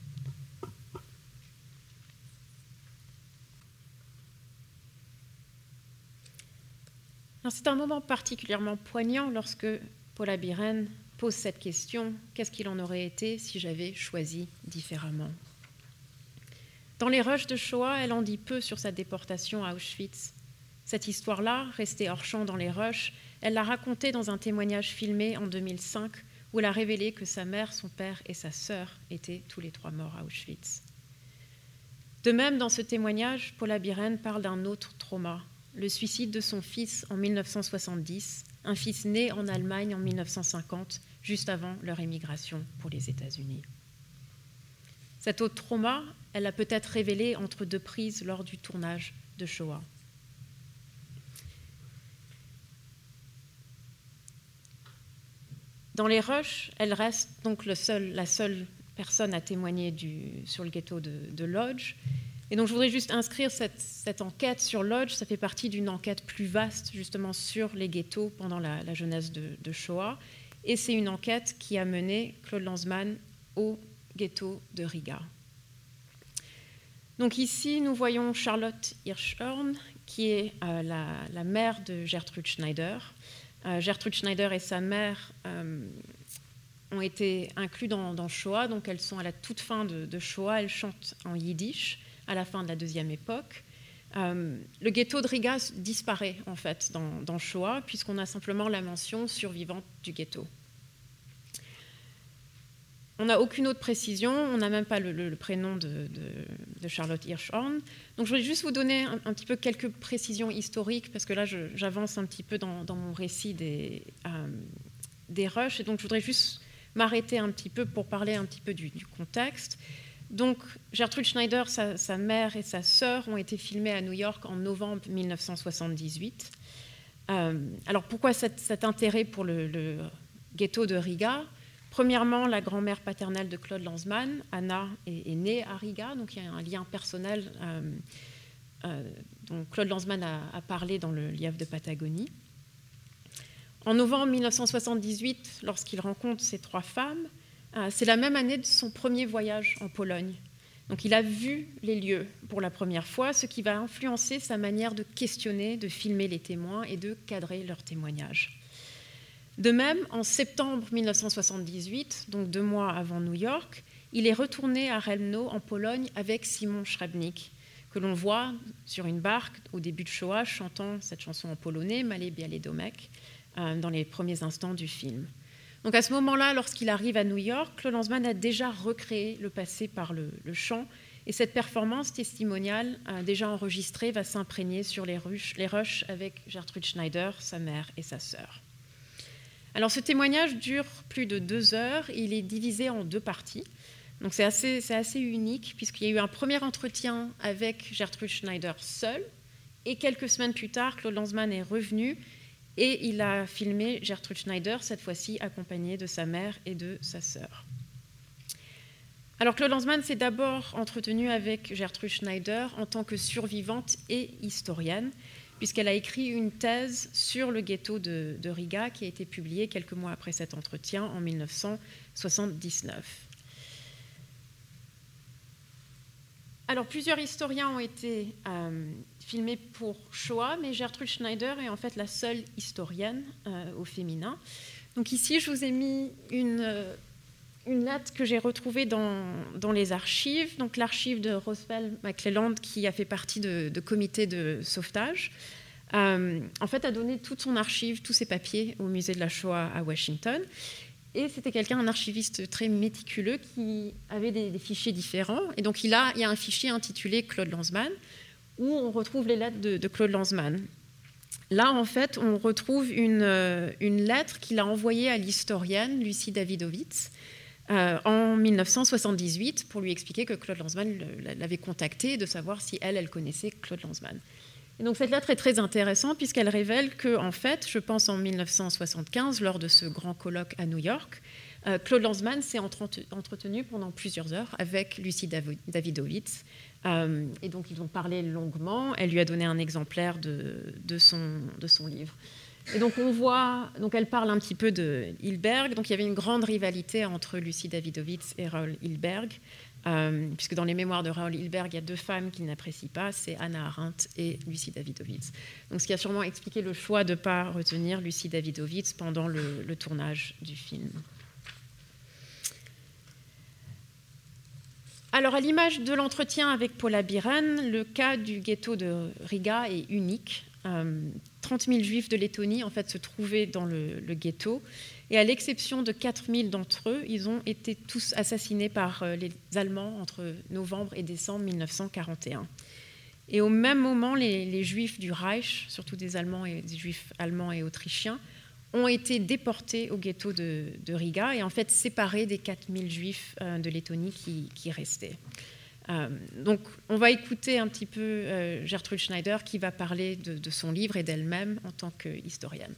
C'est un moment particulièrement poignant lorsque Paula Biren pose cette question: qu'est-ce qu'il en aurait été si j'avais choisi différemment ? Dans les rushs de Shoah, elle en dit peu sur sa déportation à Auschwitz. Cette histoire-là, restée hors champ dans les rushs, elle l'a racontée dans un témoignage filmé en 2005 où elle a révélé que sa mère, son père et sa sœur étaient tous les 3 morts à Auschwitz. De même, dans ce témoignage, Paula Biren parle d'un autre trauma, le suicide de son fils en 1970, un fils né en Allemagne en 1950, juste avant leur émigration pour les États-Unis. Cet autre trauma, elle l'a peut-être révélé entre 2 prises lors du tournage de Shoah. Dans les rushs, elle reste donc la seule personne à témoigner sur le ghetto de Lodz. Et donc je voudrais juste inscrire cette enquête sur Lodz, ça fait partie d'une enquête plus vaste justement sur les ghettos pendant la jeunesse de Shoah. Et c'est une enquête qui a mené Claude Lanzmann au ghetto de Riga. Donc ici, nous voyons Charlotte Hirschhorn, qui est la mère de Gertrude Schneider. Gertrude Schneider et sa mère ont été inclus dans Shoah, donc elles sont à la toute fin de Shoah, elles chantent en yiddish à la fin de la deuxième époque. Le ghetto de Riga disparaît en fait dans Shoah, puisqu'on a simplement la mention survivante du ghetto. On n'a aucune autre précision, on n'a même pas le prénom de Charlotte Hirschhorn. Donc je voulais juste vous donner un petit peu quelques précisions historiques, parce que là j'avance un petit peu dans mon récit des rushs, et donc je voudrais juste m'arrêter un petit peu pour parler un petit peu du contexte. Donc Gertrude Schneider, sa mère et sa sœur ont été filmées à New York en novembre 1978. Alors pourquoi cet intérêt pour le ghetto de Riga ? Premièrement, la grand-mère paternelle de Claude Lanzmann, Anna, est née à Riga, donc il y a un lien personnel dont Claude Lanzmann a parlé dans le Lièvre de Patagonie. En novembre 1978, lorsqu'il rencontre ces 3 femmes, c'est la même année de son premier voyage en Pologne. Donc il a vu les lieux pour la première fois, ce qui va influencer sa manière de questionner, de filmer les témoins et de cadrer leurs témoignages. De même, en septembre 1978, donc 2 mois avant New York, il est retourné à Rębno en Pologne avec Simon Szrebnik, que l'on voit sur une barque au début de Shoah chantant cette chanson en polonais, Male Białe Domek, dans les premiers instants du film. Donc à ce moment-là, lorsqu'il arrive à New York, Claude Lanzmann a déjà recréé le passé par le chant, et cette performance testimoniale déjà enregistrée va s'imprégner sur les rushs avec Gertrude Schneider, sa mère et sa sœur. Alors ce témoignage dure plus de 2 heures, il est divisé en 2 parties. Donc c'est assez unique puisqu'il y a eu un premier entretien avec Gertrude Schneider seule, et quelques semaines plus tard, Claude Lanzmann est revenu et il a filmé Gertrude Schneider, cette fois-ci accompagnée de sa mère et de sa sœur. Alors Claude Lanzmann s'est d'abord entretenu avec Gertrude Schneider en tant que survivante et historienne, puisqu'elle a écrit une thèse sur le ghetto de Riga qui a été publiée quelques mois après cet entretien en 1979. Alors, plusieurs historiens ont été filmés pour Shoah, mais Gertrude Schneider est en fait la seule historienne au féminin. Donc ici, je vous ai mis une lettre que j'ai retrouvée dans les archives. Donc l'archive de Roosevelt McClelland, qui a fait partie de comité de sauvetage, en fait a donné toute son archive, tous ses papiers au musée de la Shoah à Washington. Et c'était un archiviste très méticuleux qui avait des fichiers différents. Et donc il y a un fichier intitulé Claude Lanzmann, où on retrouve les lettres de Claude Lanzmann. Là, en fait, on retrouve une lettre qu'il a envoyée à l'historienne Lucy Davidovits en 1978 pour lui expliquer que Claude Lanzmann l'avait contactée, de savoir si elle connaissait Claude Lanzmann. Et donc cette lettre est très intéressante puisqu'elle révèle que, en fait, je pense en 1975, lors de ce grand colloque à New York, Claude Lanzmann s'est entretenu pendant plusieurs heures avec Lucy Davidovits. Et donc ils ont parlé longuement. Elle lui a donné un exemplaire de son livre. Et donc on voit, donc elle parle un petit peu de Hilberg. Donc il y avait une grande rivalité entre Lucy Davidovits et Raoul Hilberg. Puisque dans les mémoires de Raoul Hilberg, il y a 2 femmes qu'il n'apprécie pas, c'est Hannah Arendt et Lucy Davidovits. Donc, ce qui a sûrement expliqué le choix de ne pas retenir Lucy Davidovits pendant le tournage du film. Alors, à l'image de l'entretien avec Paula Biren, le cas du ghetto de Riga est unique. 30 000 juifs de Lettonie en fait, se trouvaient dans le ghetto. Et à l'exception de 4 000 d'entre eux, ils ont été tous assassinés par les Allemands entre novembre et décembre 1941. Et au même moment, les Juifs du Reich, surtout des Juifs allemands et autrichiens, ont été déportés au ghetto de Riga et en fait séparés des 4 000 Juifs de Lettonie qui restaient. Donc, on va écouter un petit peu Gertrude Schneider qui va parler de son livre et d'elle-même en tant qu'historienne.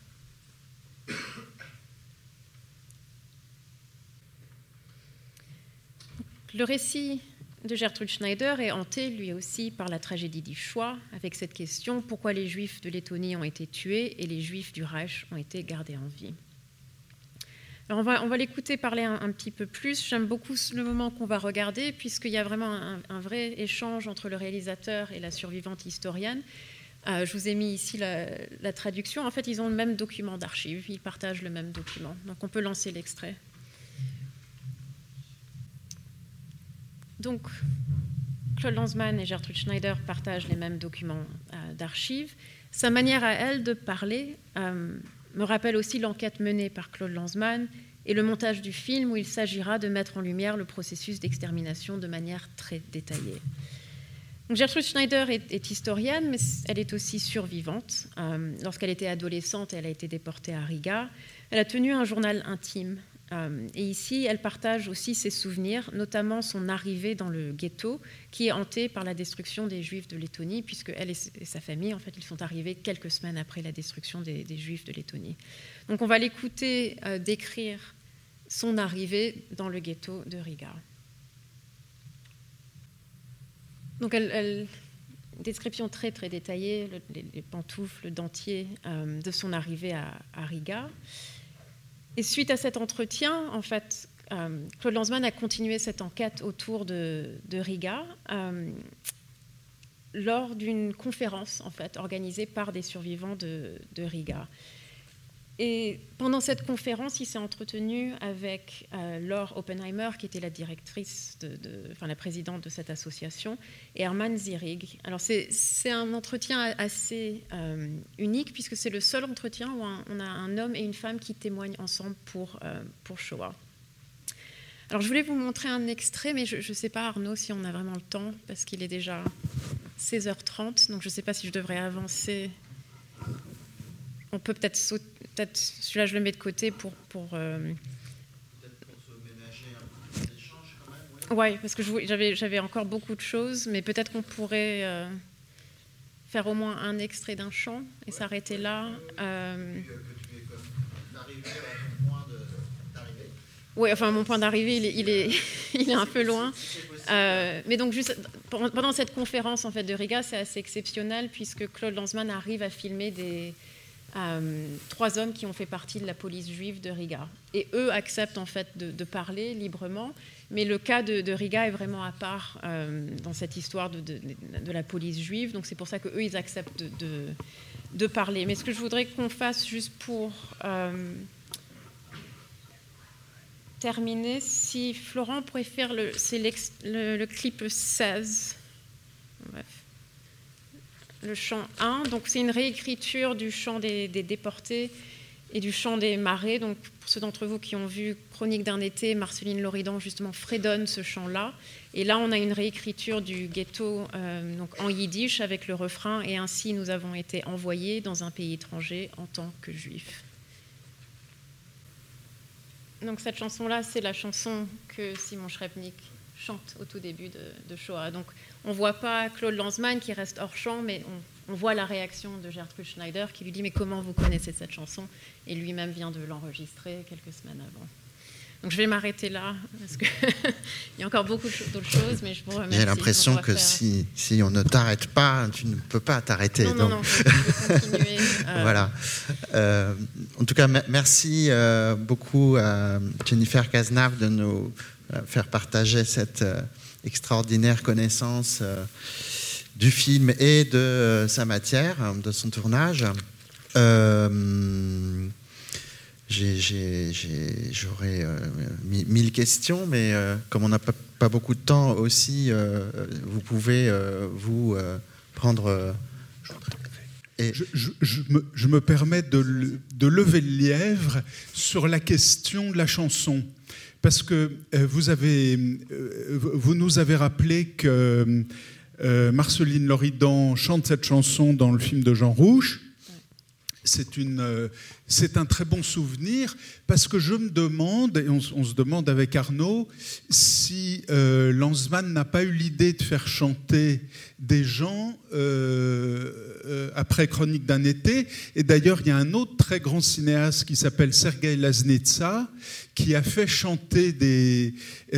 Le récit de Gertrude Schneider est hanté, lui aussi, par la tragédie du Shoah, avec cette question: pourquoi les Juifs de Lettonie ont été tués et les Juifs du Reich ont été gardés en vie? Alors on va l'écouter parler un petit peu plus. J'aime beaucoup le moment qu'on va regarder, puisqu'il y a vraiment un vrai échange entre le réalisateur et la survivante historienne. Je vous ai mis ici la traduction. En fait, ils ont le même document d'archives, ils partagent le même document. Donc on peut lancer l'extrait. Donc, Claude Lanzmann et Gertrude Schneider partagent les mêmes documents d'archives. Sa manière à elle de parler me rappelle aussi l'enquête menée par Claude Lanzmann et le montage du film où il s'agira de mettre en lumière le processus d'extermination de manière très détaillée. Donc, Gertrude Schneider est historienne, mais elle est aussi survivante. Lorsqu'elle était adolescente, elle a été déportée à Riga. Elle a tenu un journal intime. Et ici, elle partage aussi ses souvenirs, notamment son arrivée dans le ghetto, qui est hanté par la destruction des Juifs de Lettonie, puisque elle et sa famille, en fait, ils sont arrivés quelques semaines après la destruction des Juifs de Lettonie. Donc, on va l'écouter décrire son arrivée dans le ghetto de Riga. Donc, description très très détaillée, les pantoufles, le dentier de son arrivée à Riga. Et suite à cet entretien, en fait, Claude Lanzmann a continué cette enquête autour de Riga lors d'une conférence en fait, organisée par des survivants de Riga. Et pendant cette conférence, il s'est entretenu avec Laure Oppenheimer, qui était la directrice, la présidente de cette association, et Hermann Zierig. Alors c'est un entretien assez unique, puisque c'est le seul entretien où on a un homme et une femme qui témoignent ensemble pour Shoah. Alors je voulais vous montrer un extrait, mais je ne sais pas, Arnaud, si on a vraiment le temps, parce qu'il est déjà 16h30, donc je ne sais pas si je devrais avancer. On peut peut-être sauter. Peut-être celui-là, je le mets de côté pour Peut-être pour se ménager un peu d'échange quand même. Ouais, parce que j'avais encore beaucoup de choses, mais peut-être qu'on pourrait faire au moins un extrait d'un chant et s'arrêter là. Que tu es comme d'arriver à ton point d'arrivée. Oui, enfin mon point d'arrivée, il est un peu loin. Mais donc juste pendant cette conférence en fait de Riga, c'est assez exceptionnel puisque Claude Lanzmann arrive à filmer 3 hommes qui ont fait partie de la police juive de Riga. Et eux acceptent en fait de parler librement, mais le cas de Riga est vraiment à part dans cette histoire de la police juive, donc c'est pour ça qu'eux, ils acceptent de parler. Mais ce que je voudrais qu'on fasse juste pour terminer, si Florent pourrait faire le clip 16. Bref. Le chant 1, donc c'est une réécriture du chant des déportés et du chant des marais. Donc pour ceux d'entre vous qui ont vu Chronique d'un été, Marceline Loridan justement fredonne ce chant-là. Et là, on a une réécriture du ghetto donc en yiddish avec le refrain « Et ainsi nous avons été envoyés dans un pays étranger en tant que juifs ». Donc cette chanson-là, c'est la chanson que Simon Schrebnik chante au tout début de Shoah. Donc on ne voit pas Claude Lanzmann qui reste hors champ, mais on voit la réaction de Gertrude Schneider qui lui dit « Mais comment vous connaissez cette chanson ?» Et lui-même vient de l'enregistrer quelques semaines avant. Donc je vais m'arrêter là, parce qu'il y a encore beaucoup d'autres choses, mais je vous remercie. J'ai l'impression que si on ne t'arrête pas, tu ne peux pas t'arrêter. Non, je peux continuer. Voilà. En tout cas, merci beaucoup à Jennifer Cazenave de nous faire partager cette extraordinaire connaissance du film et de sa matière, de son tournage. J'aurais 1000 questions, mais comme on n'a pas beaucoup de temps aussi, vous pouvez vous prendre... Et je me permets de lever le lièvre sur la question de la chanson. Parce que vous nous avez rappelé que Marceline Loridan chante cette chanson dans le film de Jean Rouch. C'est un très bon souvenir parce que je me demande, et on se demande avec Arnaud, si Lanzmann n'a pas eu l'idée de faire chanter des gens après Chronique d'un été. Et d'ailleurs, il y a un autre très grand cinéaste qui s'appelle Sergueï Laznitsa qui a fait chanter des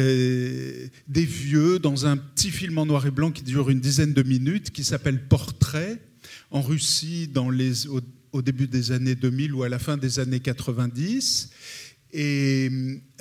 vieux dans un petit film en noir et blanc qui dure une dizaine de minutes, qui s'appelle Portrait, en Russie au début des années 2000 ou à la fin des années 90. Et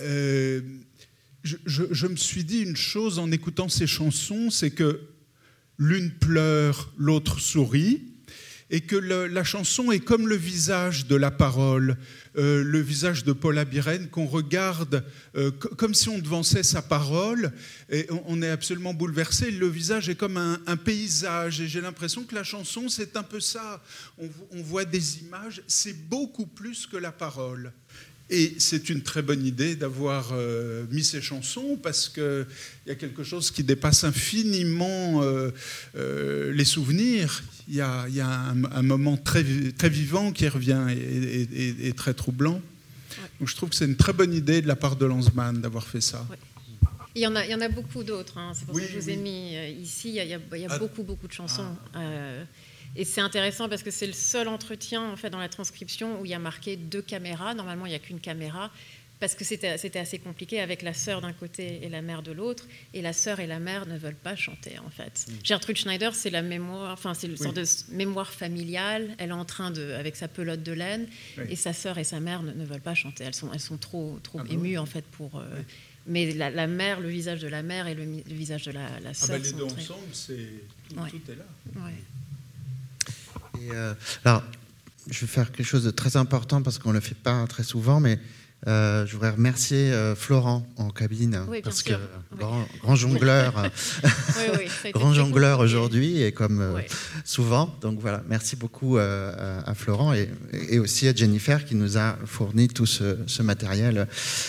je me suis dit une chose en écoutant ces chansons, c'est que l'une pleure, l'autre sourit, et que la chanson est comme le visage de la parole, le visage de Paula Biren, qu'on regarde comme si on devançait sa parole, et on est absolument bouleversé. Le visage est comme un paysage, et j'ai l'impression que la chanson, c'est un peu ça. On voit des images, c'est beaucoup plus que la parole. Et c'est une très bonne idée d'avoir mis ces chansons parce qu'il y a quelque chose qui dépasse infiniment les souvenirs. Il y a un moment très, très vivant qui revient et très troublant. Ouais. Donc je trouve que c'est une très bonne idée de la part de Lanzmann d'avoir fait ça. Ouais. Il y en a beaucoup d'autres. Hein. C'est pour ça que je vous ai mis ici. Il y a beaucoup de chansons. Et c'est intéressant parce que c'est le seul entretien en fait, dans la transcription où il y a marqué 2 caméras. Normalement, il n'y a qu'une caméra. parce que c'était assez compliqué avec la sœur d'un côté et la mère de l'autre, et la sœur et la mère ne veulent pas chanter en fait. Gertrude Schneider, c'est la mémoire, enfin c'est une sorte de mémoire familiale. Elle est en train avec sa pelote de laine, et sa sœur et sa mère ne veulent pas chanter. Elles sont trop émues en fait pour. Mais la mère, le visage de la mère et le visage de la sœur. Les deux ensemble, tout est là. Ouais. Et alors, je vais faire quelque chose de très important parce qu'on ne le fait pas très souvent, mais je voudrais remercier Florent en cabine, parce que grand jongleur, grand jongleur aujourd'hui, et comme souvent. Donc voilà, merci beaucoup à Florent et aussi à Jennifer qui nous a fourni tout ce matériel.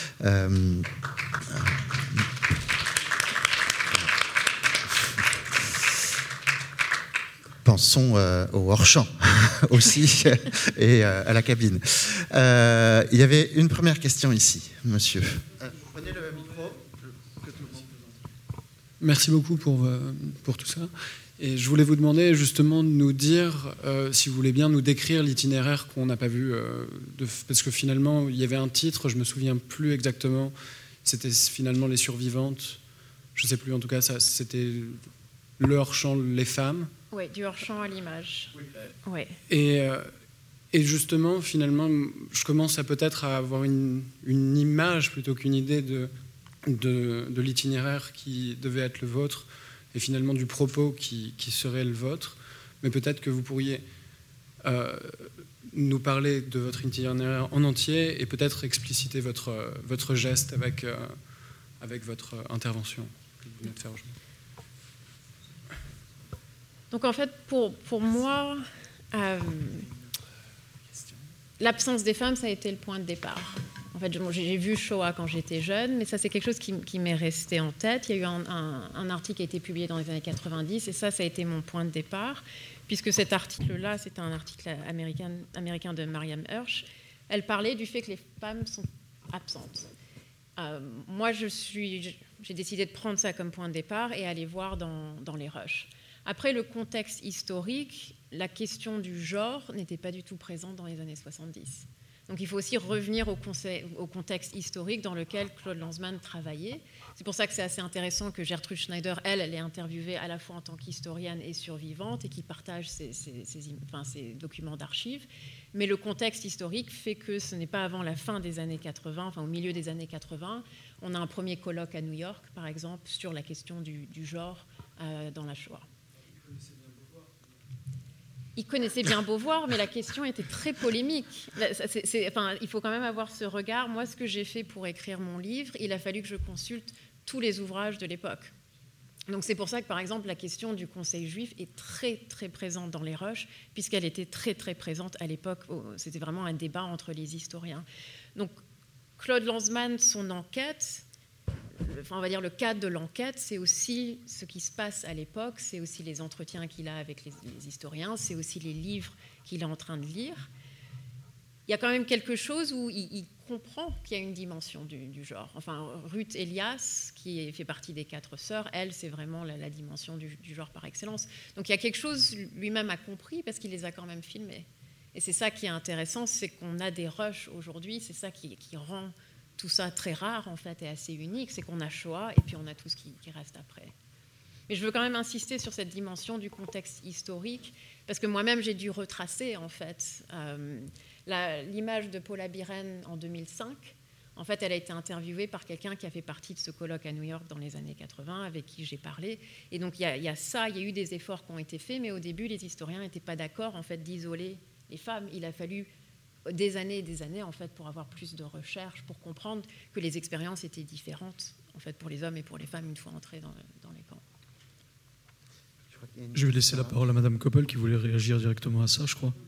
Pensons au hors-champ aussi et à la cabine. Il y avait une première question ici, monsieur. Prenez le micro. Merci beaucoup pour tout ça. Et je voulais vous demander justement de nous dire, si vous voulez bien nous décrire l'itinéraire qu'on n'a pas vu, parce que finalement il y avait un titre, je ne me souviens plus exactement, c'était finalement Les Survivantes, je ne sais plus, en tout cas c'était le hors-champ, les femmes. Oui, du hors-champ à l'image. Oui. Et justement, finalement, je commence peut-être à avoir une image plutôt qu'une idée de l'itinéraire qui devait être le vôtre, et finalement du propos qui serait le vôtre. Mais peut-être que vous pourriez nous parler de votre itinéraire en entier et peut-être expliciter votre geste avec votre intervention que vous venez de faire aujourd'hui. Donc en fait, pour moi, l'absence des femmes, ça a été le point de départ. En fait, j'ai vu Shoah quand j'étais jeune, mais ça c'est quelque chose qui m'est resté en tête. Il y a eu un article qui a été publié dans les années 90, et ça a été mon point de départ, puisque cet article-là, c'est un article américain de Mariam Hirsch. Elle parlait du fait que les femmes sont absentes. Moi, j'ai décidé de prendre ça comme point de départ et aller voir dans les rushs. Après, le contexte historique, la question du genre n'était pas du tout présente dans les années 70. Donc il faut aussi revenir au contexte historique dans lequel Claude Lanzmann travaillait. C'est pour ça que c'est assez intéressant que Gertrude Schneider, elle est interviewée à la fois en tant qu'historienne et survivante et qui partage ses documents d'archives. Mais le contexte historique fait que ce n'est pas avant la fin des années 80, enfin au milieu des années 80, on a un premier colloque à New York, par exemple, sur la question du genre dans la Shoah. Il connaissait bien Beauvoir, mais la question était très polémique. Il faut quand même avoir ce regard. Moi, ce que j'ai fait pour écrire mon livre, il a fallu que je consulte tous les ouvrages de l'époque. Donc c'est pour ça que, par exemple, la question du Conseil juif est très, très présente dans les rushs, puisqu'elle était très, très présente à l'époque. C'était vraiment un débat entre les historiens. Donc Claude Lanzmann, son enquête... on va dire le cadre de l'enquête, c'est aussi ce qui se passe à l'époque, c'est aussi les entretiens qu'il a avec les historiens, c'est aussi les livres qu'il est en train de lire. Il y a quand même quelque chose où il comprend qu'il y a une dimension du genre. Enfin, Ruth Elias, qui fait partie des 4 sœurs, elle, c'est vraiment la dimension du genre par excellence. Donc il y a quelque chose, lui-même a compris, parce qu'il les a quand même filmés. Et c'est ça qui est intéressant, c'est qu'on a des rushs aujourd'hui, c'est ça qui rend... tout ça très rare en fait et assez unique, c'est qu'on a Shoah et puis on a tout ce qui reste après. Mais je veux quand même insister sur cette dimension du contexte historique, parce que moi-même j'ai dû retracer en fait l'image de Paula Biren en 2005. En fait, elle a été interviewée par quelqu'un qui a fait partie de ce colloque à New York dans les années 80, avec qui j'ai parlé. Et donc il y a eu des efforts qui ont été faits, mais au début les historiens n'étaient pas d'accord en fait d'isoler les femmes. Il a fallu des années et des années en fait pour avoir plus de recherches, pour comprendre que les expériences étaient différentes en fait pour les hommes et pour les femmes une fois entrés dans les camps. Je vais laisser la parole à Madame Koppel qui voulait réagir directement à ça, je crois.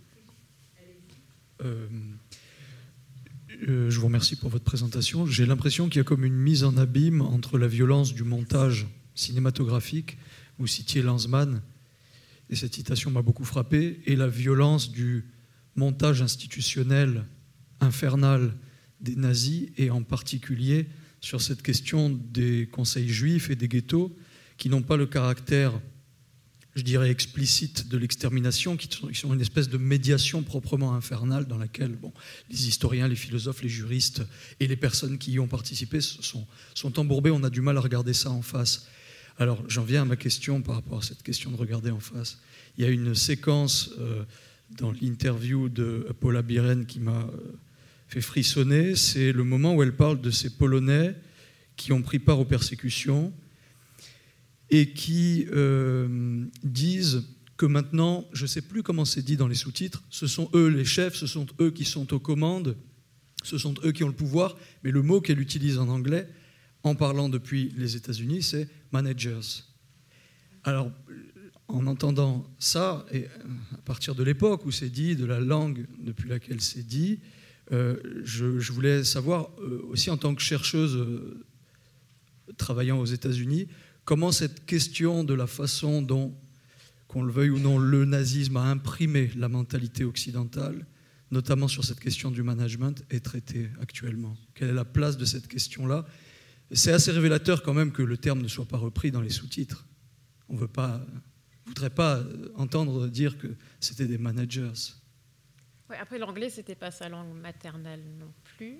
Je vous remercie pour votre présentation. J'ai l'impression qu'il y a comme une mise en abîme entre la violence du montage cinématographique, vous citiez Lanzmann, et cette citation m'a beaucoup frappé, et la violence du montage institutionnel infernal des nazis, et en particulier sur cette question des conseils juifs et des ghettos qui n'ont pas le caractère je dirais, explicites de l'extermination, qui sont une espèce de médiation proprement infernale dans laquelle les historiens, les philosophes, les juristes et les personnes qui y ont participé sont embourbés. On a du mal à regarder ça en face. Alors, j'en viens à ma question par rapport à cette question de regarder en face. Il y a une séquence dans l'interview de Paula Biren qui m'a fait frissonner. C'est le moment où elle parle de ces Polonais qui ont pris part aux persécutions et qui disent que maintenant, je ne sais plus comment c'est dit dans les sous-titres, ce sont eux les chefs, ce sont eux qui sont aux commandes, ce sont eux qui ont le pouvoir, mais le mot qu'elle utilise en anglais, en parlant depuis les États-Unis, c'est « managers ». Alors, en entendant ça, et à partir de l'époque où c'est dit, de la langue depuis laquelle c'est dit, je voulais savoir, aussi en tant que chercheuse travaillant aux États-Unis, comment cette question de la façon dont, qu'on le veuille ou non, le nazisme a imprimé la mentalité occidentale, notamment sur cette question du management, est traitée actuellement. Quelle est la place de cette question-là ? C'est assez révélateur quand même que le terme ne soit pas repris dans les sous-titres. On ne voudrait pas entendre dire que c'était des managers. Ouais, après, l'anglais, ce n'était pas sa langue maternelle non plus.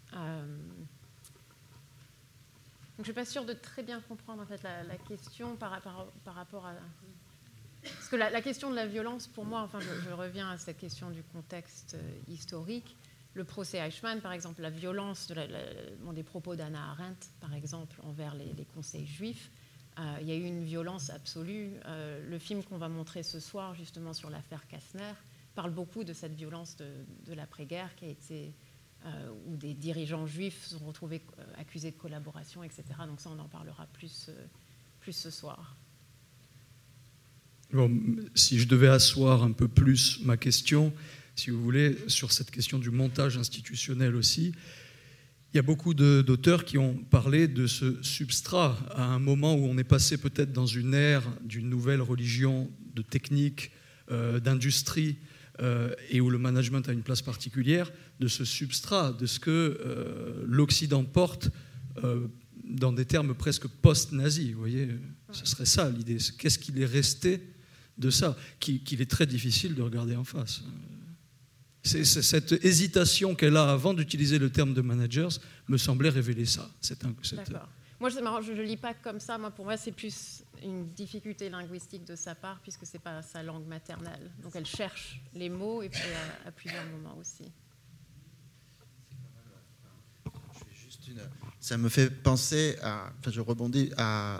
Donc, je ne suis pas sûre de très bien comprendre en fait, la question par rapport à... Parce que la question de la violence, pour moi, enfin, je reviens à cette question du contexte historique. Le procès Eichmann, par exemple, la violence des propos d'Hannah Arendt, par exemple, envers les conseils juifs, il y a eu une violence absolue. Le film qu'on va montrer ce soir, justement, sur l'affaire Kastner, parle beaucoup de cette violence de l'après-guerre qui a été... où des dirigeants juifs sont retrouvés accusés de collaboration, etc. Donc ça, on en parlera plus ce soir. Bon, si je devais asseoir un peu plus ma question, si vous voulez, sur cette question du montage institutionnel aussi, il y a beaucoup d'auteurs qui ont parlé de ce substrat à un moment où on est passé peut-être dans une ère d'une nouvelle religion de technique, d'industrie, et où le management a une place particulière, de ce substrat, de ce que l'Occident porte dans des termes presque post-nazis. Vous voyez, ce serait ça l'idée. Qu'est-ce qu'il est resté de ça, qu'il est très difficile de regarder en face. C'est cette hésitation qu'elle a avant d'utiliser le terme de managers me semblait révéler ça. D'accord. Moi, c'est marrant, je ne lis pas comme ça. Pour moi, c'est plus une difficulté linguistique de sa part, puisque ce n'est pas sa langue maternelle. Donc, elle cherche les mots, et puis à plusieurs moments aussi. Ça me fait penser, je rebondis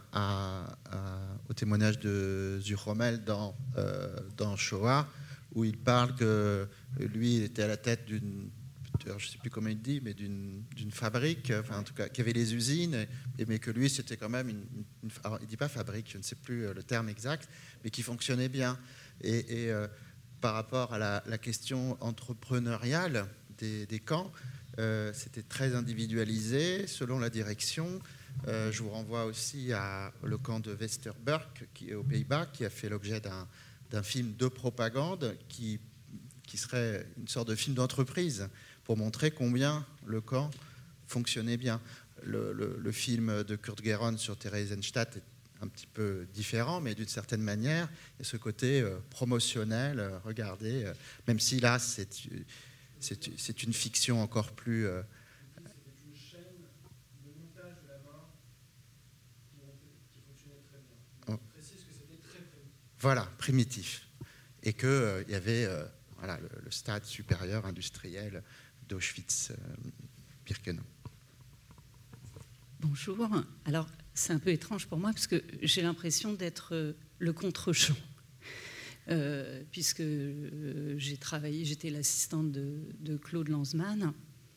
au témoignage de Zuchrommel dans Shoah, où il parle que lui, il était à la tête d'une, je ne sais plus comment il dit, mais d'une fabrique, enfin en tout cas, qui avait les usines, mais que lui, c'était quand même alors, il ne dit pas fabrique, je ne sais plus le terme exact, mais qui fonctionnait bien. Et par rapport à la question entrepreneuriale des camps, c'était très individualisé selon la direction. Je vous renvoie aussi au camp de Westerburk, qui est aux Pays-Bas, qui a fait l'objet d'un film de propagande qui serait une sorte de film d'entreprise pour montrer combien le camp fonctionnait bien. Le film de Kurt Geron sur Theresienstadt est un petit peu différent, mais d'une certaine manière, il y a ce côté promotionnel, regardez, même si là, c'est une fiction encore plus... C'était une chaîne de montage de la main qui fonctionnait très bien. Je précise que c'était très primitif. Voilà, primitif. Et qu'il y avait le stade supérieur industriel d'Auschwitz-Birkenau. Bonjour. Alors, c'est un peu étrange pour moi parce que j'ai l'impression d'être le contre-champ. Puisque j'étais l'assistante de Claude Lanzmann.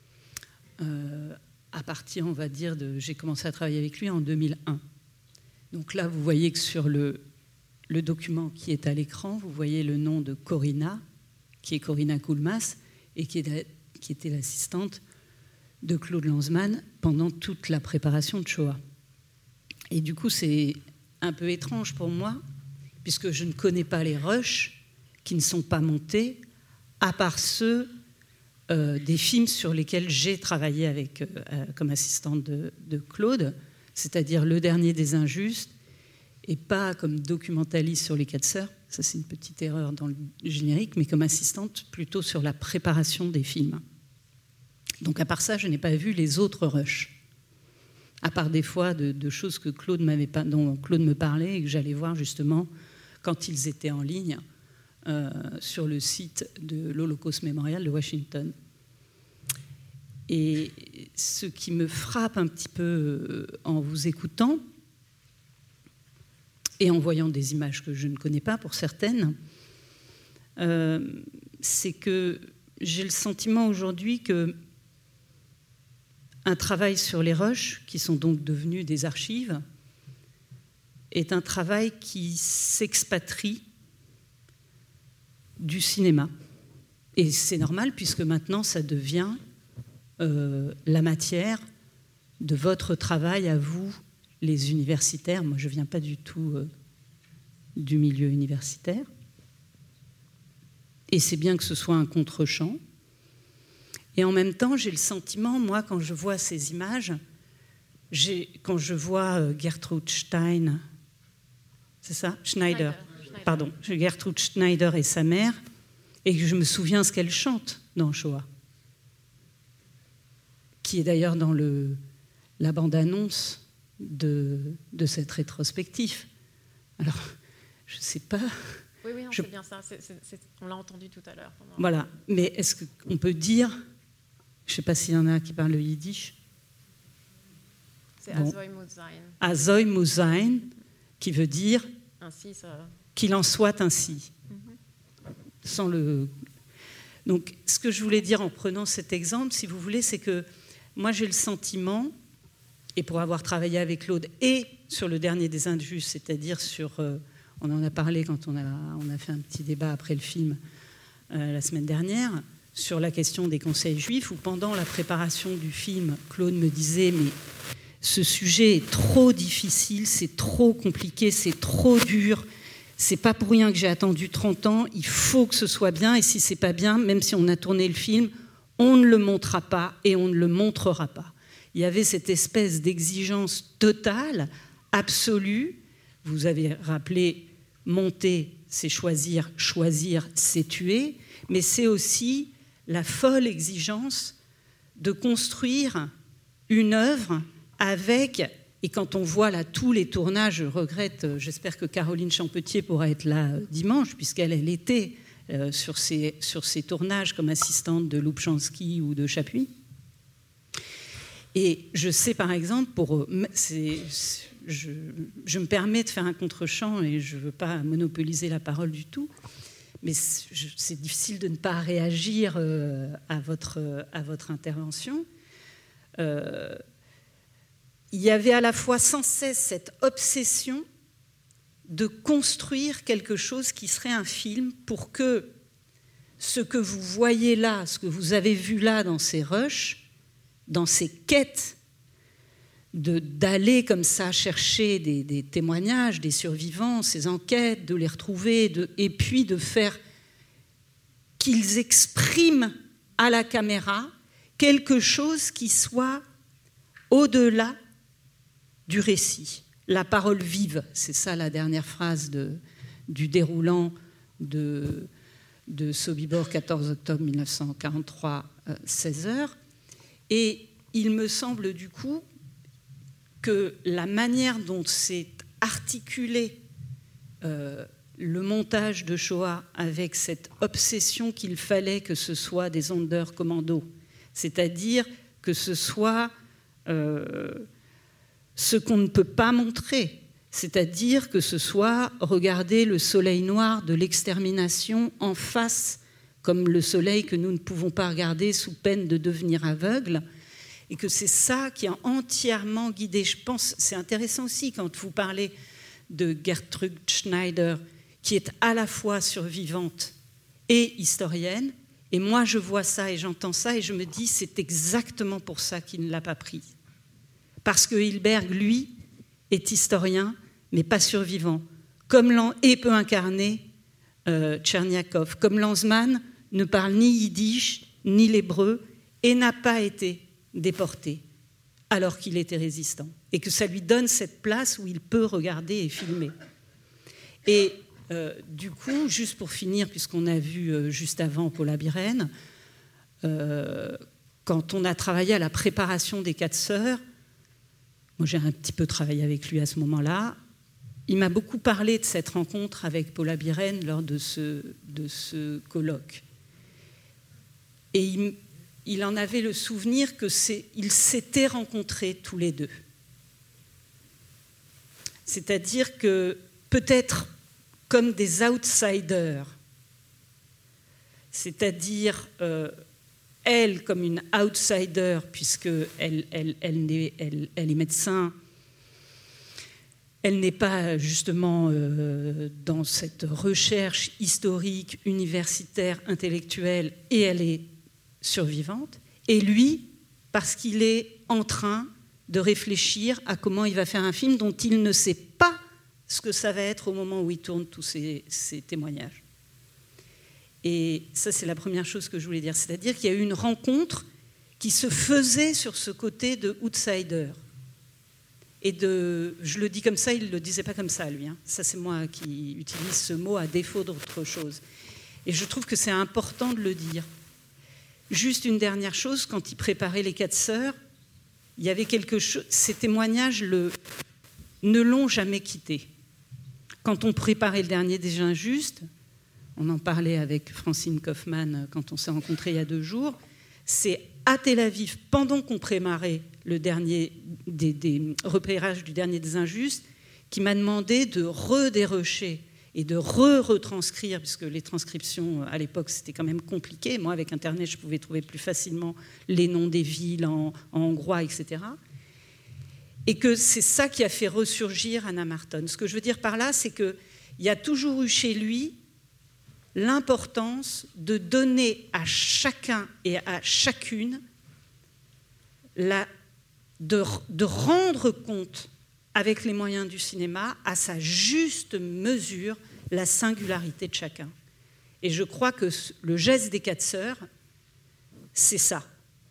À partir, on va dire, j'ai commencé à travailler avec lui en 2001. Donc là, vous voyez que sur le document qui est à l'écran, vous voyez le nom de Corinna, qui est Corinna Koulmas, et qui était l'assistante de Claude Lanzmann pendant toute la préparation de Shoah. Et du coup, c'est un peu étrange pour moi, puisque je ne connais pas les rushs qui ne sont pas montés, à part ceux des films sur lesquels j'ai travaillé comme assistante de Claude, c'est-à-dire Le Dernier des Injustes et pas comme documentaliste sur les 4 sœurs, ça c'est une petite erreur dans le générique, mais comme assistante plutôt sur la préparation des films. Donc à part ça, je n'ai pas vu les autres rushs, à part des fois de choses que dont Claude me parlait et que j'allais voir justement quand ils étaient en ligne sur le site de l'Holocaust Memorial de Washington. Et ce qui me frappe un petit peu en vous écoutant, et en voyant des images que je ne connais pas pour certaines, c'est que j'ai le sentiment aujourd'hui que un travail sur les rushs, qui sont donc devenus des archives, est un travail qui s'expatrie du cinéma. Et c'est normal, puisque maintenant, ça devient la matière de votre travail à vous, les universitaires. Moi, je ne viens pas du tout du milieu universitaire. Et c'est bien que ce soit un contre-champ. Et en même temps, j'ai le sentiment, moi, quand je vois ces images, quand je vois Gertrude Stein, c'est ça ? Schneider. Pardon, Gertrude Schneider et sa mère, et que je me souviens ce qu'elle chante dans Shoah, qui est d'ailleurs dans la bande-annonce de cette rétrospective. Alors, je ne sais pas... Oui, non, c'est bien ça. On l'a entendu tout à l'heure. Voilà, mais est-ce qu'on peut dire... Je ne sais pas s'il y en a qui parlent le yiddish. C'est Azoi Muzain. Azoi Muzain, qui veut dire ainsi, ça... qu'il en soit ainsi. Sans le... Donc, ce que je voulais dire en prenant cet exemple, si vous voulez, c'est que moi, j'ai le sentiment, et pour avoir travaillé avec Claude, et sur le dernier des Injustes, c'est-à-dire sur... on en a parlé quand on a fait un petit débat après le film la semaine dernière, sur la question des conseils juifs, où pendant la préparation du film, Claude me disait « mais ce sujet est trop difficile, c'est trop compliqué, c'est trop dur, c'est pas pour rien que j'ai attendu 30 ans, il faut que ce soit bien, et si c'est pas bien, même si on a tourné le film, on ne le montrera pas et on ne le montrera pas. » Il y avait cette espèce d'exigence totale, absolue. Vous avez rappelé, monter, c'est choisir, choisir, c'est tuer, mais c'est aussi la folle exigence de construire une œuvre avec, et quand on voit là tous les tournages, je regrette, j'espère que Caroline Champetier pourra être là dimanche, puisqu'elle était sur ces tournages comme assistante de Loubchansky ou de Chapuis. Et je sais par exemple, je me permets de faire un contre-champ et je ne veux pas monopoliser la parole du tout, mais c'est difficile de ne pas réagir à votre intervention. Il y avait à la fois sans cesse cette obsession de construire quelque chose qui serait un film pour que ce que vous voyez là, ce que vous avez vu là dans ces rushs, dans ces quêtes, d'aller comme ça chercher des témoignages des survivants, ces enquêtes, de les retrouver, et puis de faire qu'ils expriment à la caméra quelque chose qui soit au-delà du récit. La parole vive, c'est ça la dernière phrase du déroulant de Sobibor, 14 octobre 1943, 16h. Et il me semble du coup que la manière dont s'est articulé le montage de Shoah avec cette obsession qu'il fallait que ce soit des Sonderkommando, c'est-à-dire que ce soit ce qu'on ne peut pas montrer, c'est-à-dire que ce soit regarder le soleil noir de l'extermination en face, comme le soleil que nous ne pouvons pas regarder sous peine de devenir aveugles, et que c'est ça qui a entièrement guidé. Je pense, c'est intéressant aussi quand vous parlez de Gertrude Schneider, qui est à la fois survivante et historienne, et moi je vois ça et j'entends ça et je me dis c'est exactement pour ça qu'il ne l'a pas pris. Parce que Hilberg, lui, est historien, mais pas survivant, et peut incarner Tcherniakov. Comme Lanzmann ne parle ni yiddish, ni l'hébreu, et n'a pas été déporté, alors qu'il était résistant. et que ça lui donne cette place où il peut regarder et filmer. Et du coup, juste pour finir, puisqu'on a vu juste avant Paula Biren, quand on a travaillé à la préparation des 4 sœurs, moi j'ai un petit peu travaillé avec lui à ce moment-là, il m'a beaucoup parlé de cette rencontre avec Paula Biren lors de ce colloque. Et il en avait le souvenir qu'ils s'étaient rencontrés tous les deux. C'est-à-dire que peut-être comme des outsiders, c'est-à-dire elle comme une outsider, puisqu'elle est médecin, elle n'est pas justement dans cette recherche historique, universitaire, intellectuelle, et elle est survivante. Et lui, parce qu'il est en train de réfléchir à comment il va faire un film dont il ne sait pas ce que ça va être au moment où il tourne tous ces témoignages. Et ça, c'est la première chose que je voulais dire. C'est-à-dire qu'il y a eu une rencontre qui se faisait sur ce côté de outsider. Et je le dis comme ça, il ne le disait pas comme ça, lui. Ça, c'est moi qui utilise ce mot à défaut d'autre chose. Et je trouve que c'est important de le dire. Juste une dernière chose, quand il préparait les 4 sœurs, il y avait quelque chose... Ces témoignages ne l'ont jamais quitté. Quand on préparait le dernier des Injustes, on en parlait avec Francine Kaufmann quand on s'est rencontrés il y a 2 jours, c'est à Tel Aviv, pendant qu'on préparait le dernier des repérages du dernier des Injustes, qui m'a demandé de redérocher et de retranscrire, puisque les transcriptions à l'époque c'était quand même compliqué. Moi, avec Internet, je pouvais trouver plus facilement les noms des villes en hongrois, etc. Et que c'est ça qui a fait ressurgir Anna Marton. Ce que je veux dire par là, c'est qu'il y a toujours eu chez lui l'importance de donner à chacun et à chacune de rendre compte, avec les moyens du cinéma, à sa juste mesure, la singularité de chacun. Et je crois que le geste des 4 sœurs, c'est ça.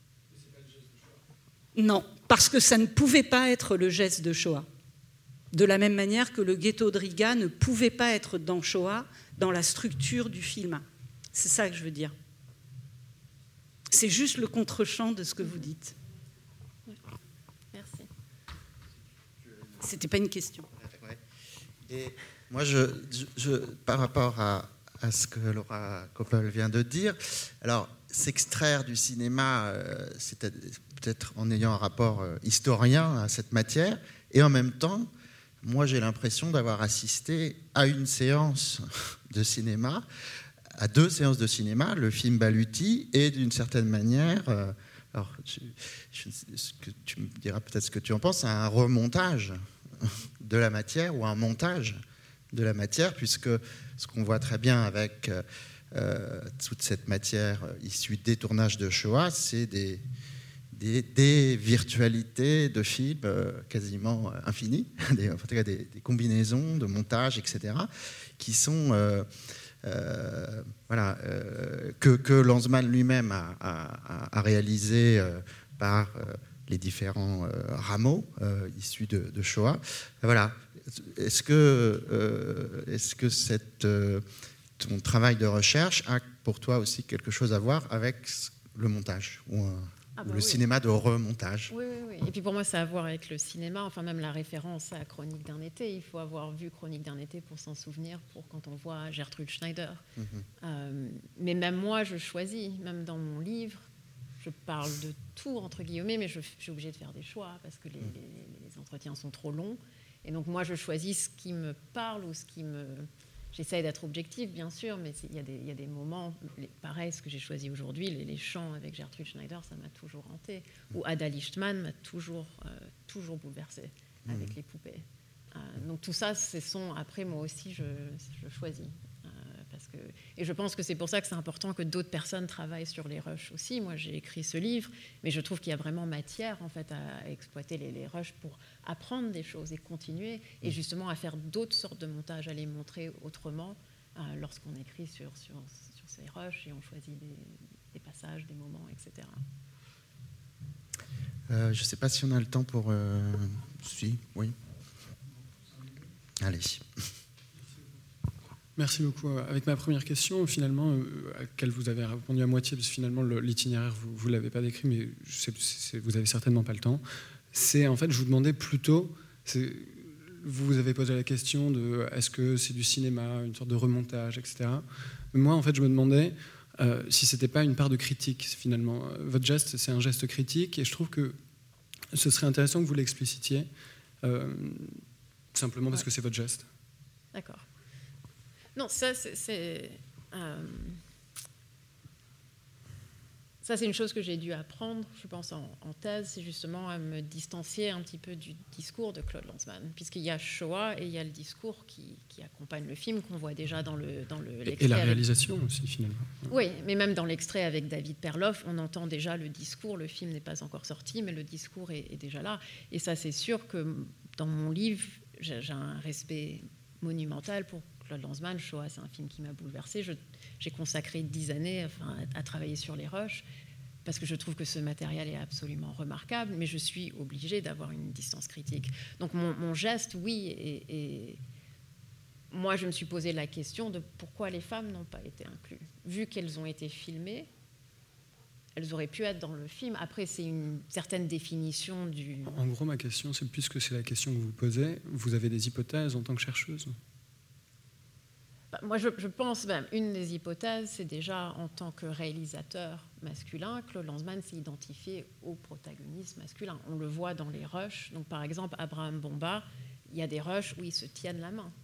Non, parce que ça ne pouvait pas être le geste de Shoah. De la même manière que le ghetto de Riga ne pouvait pas être dans Shoah, dans la structure du film. C'est ça que je veux dire. C'est juste le contre-champ de ce que vous dites. Merci. C'était pas une question. Et moi, par rapport à ce que Laura Koppel vient de dire, alors s'extraire du cinéma, c'est peut-être en ayant un rapport historien à cette matière, et en même temps, moi j'ai l'impression d'avoir assisté à une séance de cinéma, à 2 séances de cinéma, le film Baluti, et d'une certaine manière, alors tu me diras peut-être ce que tu en penses, un remontage de la matière ou un montage de la matière, puisque ce qu'on voit très bien avec toute cette matière issue des tournages de Shoah, c'est des virtualités de films quasiment infinies, en tout cas des combinaisons de montage, etc., qui sont que Lanzmann lui-même a réalisé par les différents rameaux issus de Shoah. Voilà. Est-ce que ton travail de recherche a pour toi aussi quelque chose à voir avec le montage ou le cinéma de remontage? Oui. Et puis pour moi, ça a à voir avec le cinéma, enfin même la référence à Chronique d'un été. Il faut avoir vu Chronique d'un été pour s'en souvenir, pour quand on voit Gertrude Schneider. Mais même moi, je choisis, même dans mon livre, je parle de tout, entre guillemets, mais je suis obligée de faire des choix parce que les entretiens sont trop longs. Et donc moi, je choisis ce qui me parle ou ce qui me... J'essaie d'être objective, bien sûr, mais il y a des moments, pareil, ce que j'ai choisi aujourd'hui, les chants avec Gertrude Schneider, ça m'a toujours hanté. Ou Ada Lichtman m'a toujours bouleversée avec les poupées. Donc tout ça, ce sont, après, moi aussi, je choisis. Et je pense que c'est pour ça que c'est important que d'autres personnes travaillent sur les rushs aussi. Moi, j'ai écrit ce livre, mais je trouve qu'il y a vraiment matière en fait, à exploiter les rushs pour apprendre des choses et continuer, et justement à faire d'autres sortes de montages, à les montrer autrement lorsqu'on écrit sur ces rushs et on choisit des passages, des moments, etc. Je ne sais pas si on a le temps pour Si, oui. Allez. Merci beaucoup. Avec ma première question, finalement, à laquelle vous avez répondu à moitié, parce que finalement, l'itinéraire, vous ne l'avez pas décrit, mais vous n'avez certainement pas le temps. C'est, en fait, je vous demandais plutôt, vous avez posé la question de est-ce que c'est du cinéma, une sorte de remontage, etc. Mais moi, en fait, je me demandais si ce n'était pas une part de critique, finalement. Votre geste, c'est un geste critique, et je trouve que ce serait intéressant que vous l'explicitiez, simplement parce que c'est votre geste. D'accord. Non, ça c'est une chose que j'ai dû apprendre, je pense, en thèse, c'est justement à me distancier un petit peu du discours de Claude Lanzmann, puisqu'il y a Shoah et il y a le discours qui accompagne le film, qu'on voit déjà dans l'extrait. Et la réalisation aussi, finalement. Oui, mais même dans l'extrait avec David Perloff, on entend déjà le discours, le film n'est pas encore sorti, mais le discours est déjà là. Et ça, c'est sûr que dans mon livre, j'ai un respect monumental pour Claude Lanzmann. Shoah, c'est un film qui m'a bouleversée. J'ai consacré 10 années à travailler sur les rushs parce que je trouve que ce matériel est absolument remarquable, mais je suis obligée d'avoir une distance critique. Donc mon geste, oui, et moi je me suis posé la question de pourquoi les femmes n'ont pas été incluses. Vu qu'elles ont été filmées, elles auraient pu être dans le film. Après, c'est une certaine définition du... En gros, ma question, c'est puisque c'est la question que vous posez, vous avez des hypothèses en tant que chercheuse ? Moi, je pense, une des hypothèses, c'est déjà en tant que réalisateur masculin, Claude Lanzmann s'est identifié au protagoniste masculin. On le voit dans les rushs. Donc, par exemple, Abraham Bomba, il y a des rushs où ils se tiennent la main.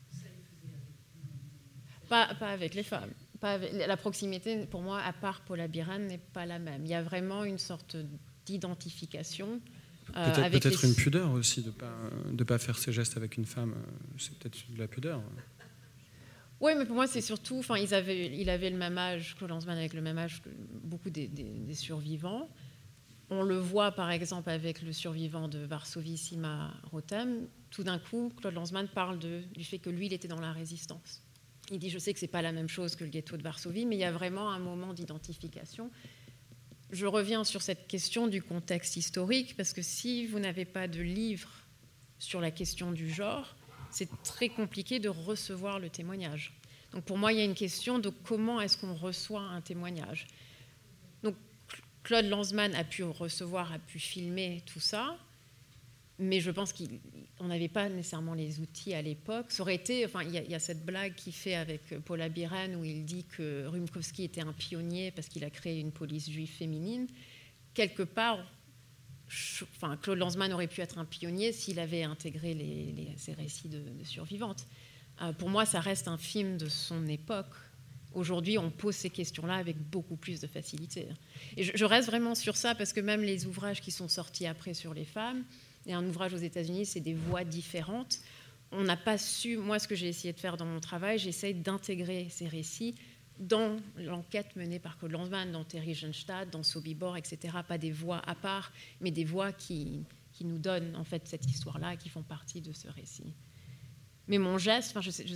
Pas avec les femmes. La proximité, pour moi, à part Paula Biran, n'est pas la même. Il y a vraiment une sorte d'identification. Peut-être une pudeur aussi de pas faire ces gestes avec une femme. C'est peut-être de la pudeur. Oui, mais pour moi, c'est surtout... il avait le même âge, Claude Lanzmann avec le même âge que beaucoup des survivants. On le voit, par exemple, avec le survivant de Varsovie, Sima Rotem. Tout d'un coup, Claude Lanzmann parle du fait que lui, il était dans la résistance. Il dit, je sais que ce n'est pas la même chose que le ghetto de Varsovie, mais il y a vraiment un moment d'identification. Je reviens sur cette question du contexte historique, parce que si vous n'avez pas de livre sur la question du genre, c'est très compliqué de recevoir le témoignage. Donc pour moi, il y a une question de comment est-ce qu'on reçoit un témoignage. Donc Claude Lanzmann a pu recevoir, a pu filmer tout ça, mais je pense qu'on n'avait pas nécessairement les outils à l'époque. Ça aurait été, il y a cette blague qu'il fait avec Paula Biran où il dit que Rumkowski était un pionnier parce qu'il a créé une police juive féminine. Quelque part, Claude Lanzmann aurait pu être un pionnier s'il avait intégré ces récits de survivantes. Pour moi, ça reste un film de son époque. Aujourd'hui, on pose ces questions-là avec beaucoup plus de facilité. Et je reste vraiment sur ça parce que même les ouvrages qui sont sortis après sur les femmes, et un ouvrage aux États-Unis, c'est des voix différentes. On n'a pas su, moi, ce que j'ai essayé de faire dans mon travail, j'essaye d'intégrer ces récits dans l'enquête menée par Claude Lanzmann, dans Terry Genstadt, dans Sobibor, etc. Pas des voix à part, mais des voix qui nous donnent en fait cette histoire-là, qui font partie de ce récit. Mais mon geste,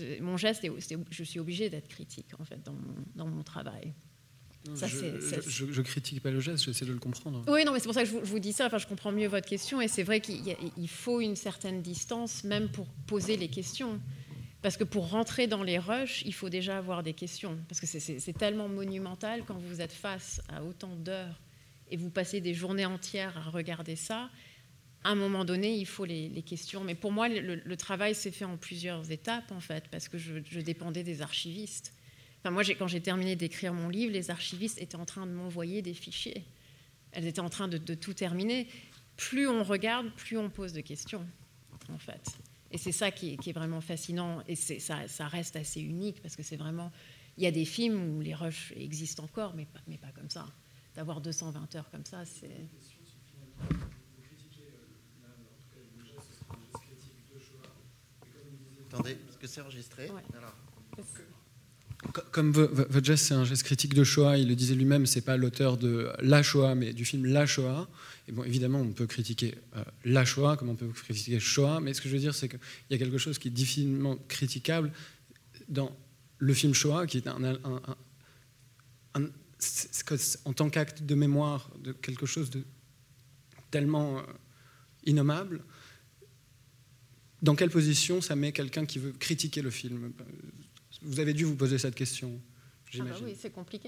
je suis obligée d'être critique en fait dans mon travail. Ça, je critique pas le geste, j'essaie de le comprendre. Oui, non, mais c'est pour ça que je vous dis ça. Je comprends mieux votre question, et c'est vrai qu'il faut une certaine distance, même pour poser les questions. Parce que pour rentrer dans les rushs, il faut déjà avoir des questions. Parce que c'est tellement monumental quand vous êtes face à autant d'heures et vous passez des journées entières à regarder ça. À un moment donné, il faut les questions. Mais pour moi, le travail s'est fait en plusieurs étapes, en fait, parce que je dépendais des archivistes. Moi, quand j'ai terminé d'écrire mon livre, les archivistes étaient en train de m'envoyer des fichiers. Elles étaient en train de tout terminer. Plus on regarde, plus on pose de questions, en fait. Et c'est ça qui est vraiment fascinant. Et ça reste assez unique, parce que c'est vraiment... Il y a des films où les rushs existent encore, mais pas comme ça. D'avoir 220 heures comme ça, c'est... Attendez, parce que c'est enregistré. Ouais. Alors. Comme votre geste, c'est un geste critique de Shoah, il le disait lui-même, c'est pas l'auteur de la Shoah, mais du film La Shoah. Et bon, évidemment, on peut critiquer la Shoah, comme on peut critiquer Shoah, mais ce que je veux dire, c'est qu'il y a quelque chose qui est difficilement critiquable dans le film Shoah, qui est en tant qu'acte de mémoire de quelque chose de tellement innommable. dans quelle position ça met quelqu'un qui veut critiquer le film? Vous avez dû vous poser cette question, j'imagine. Oui, c'est compliqué.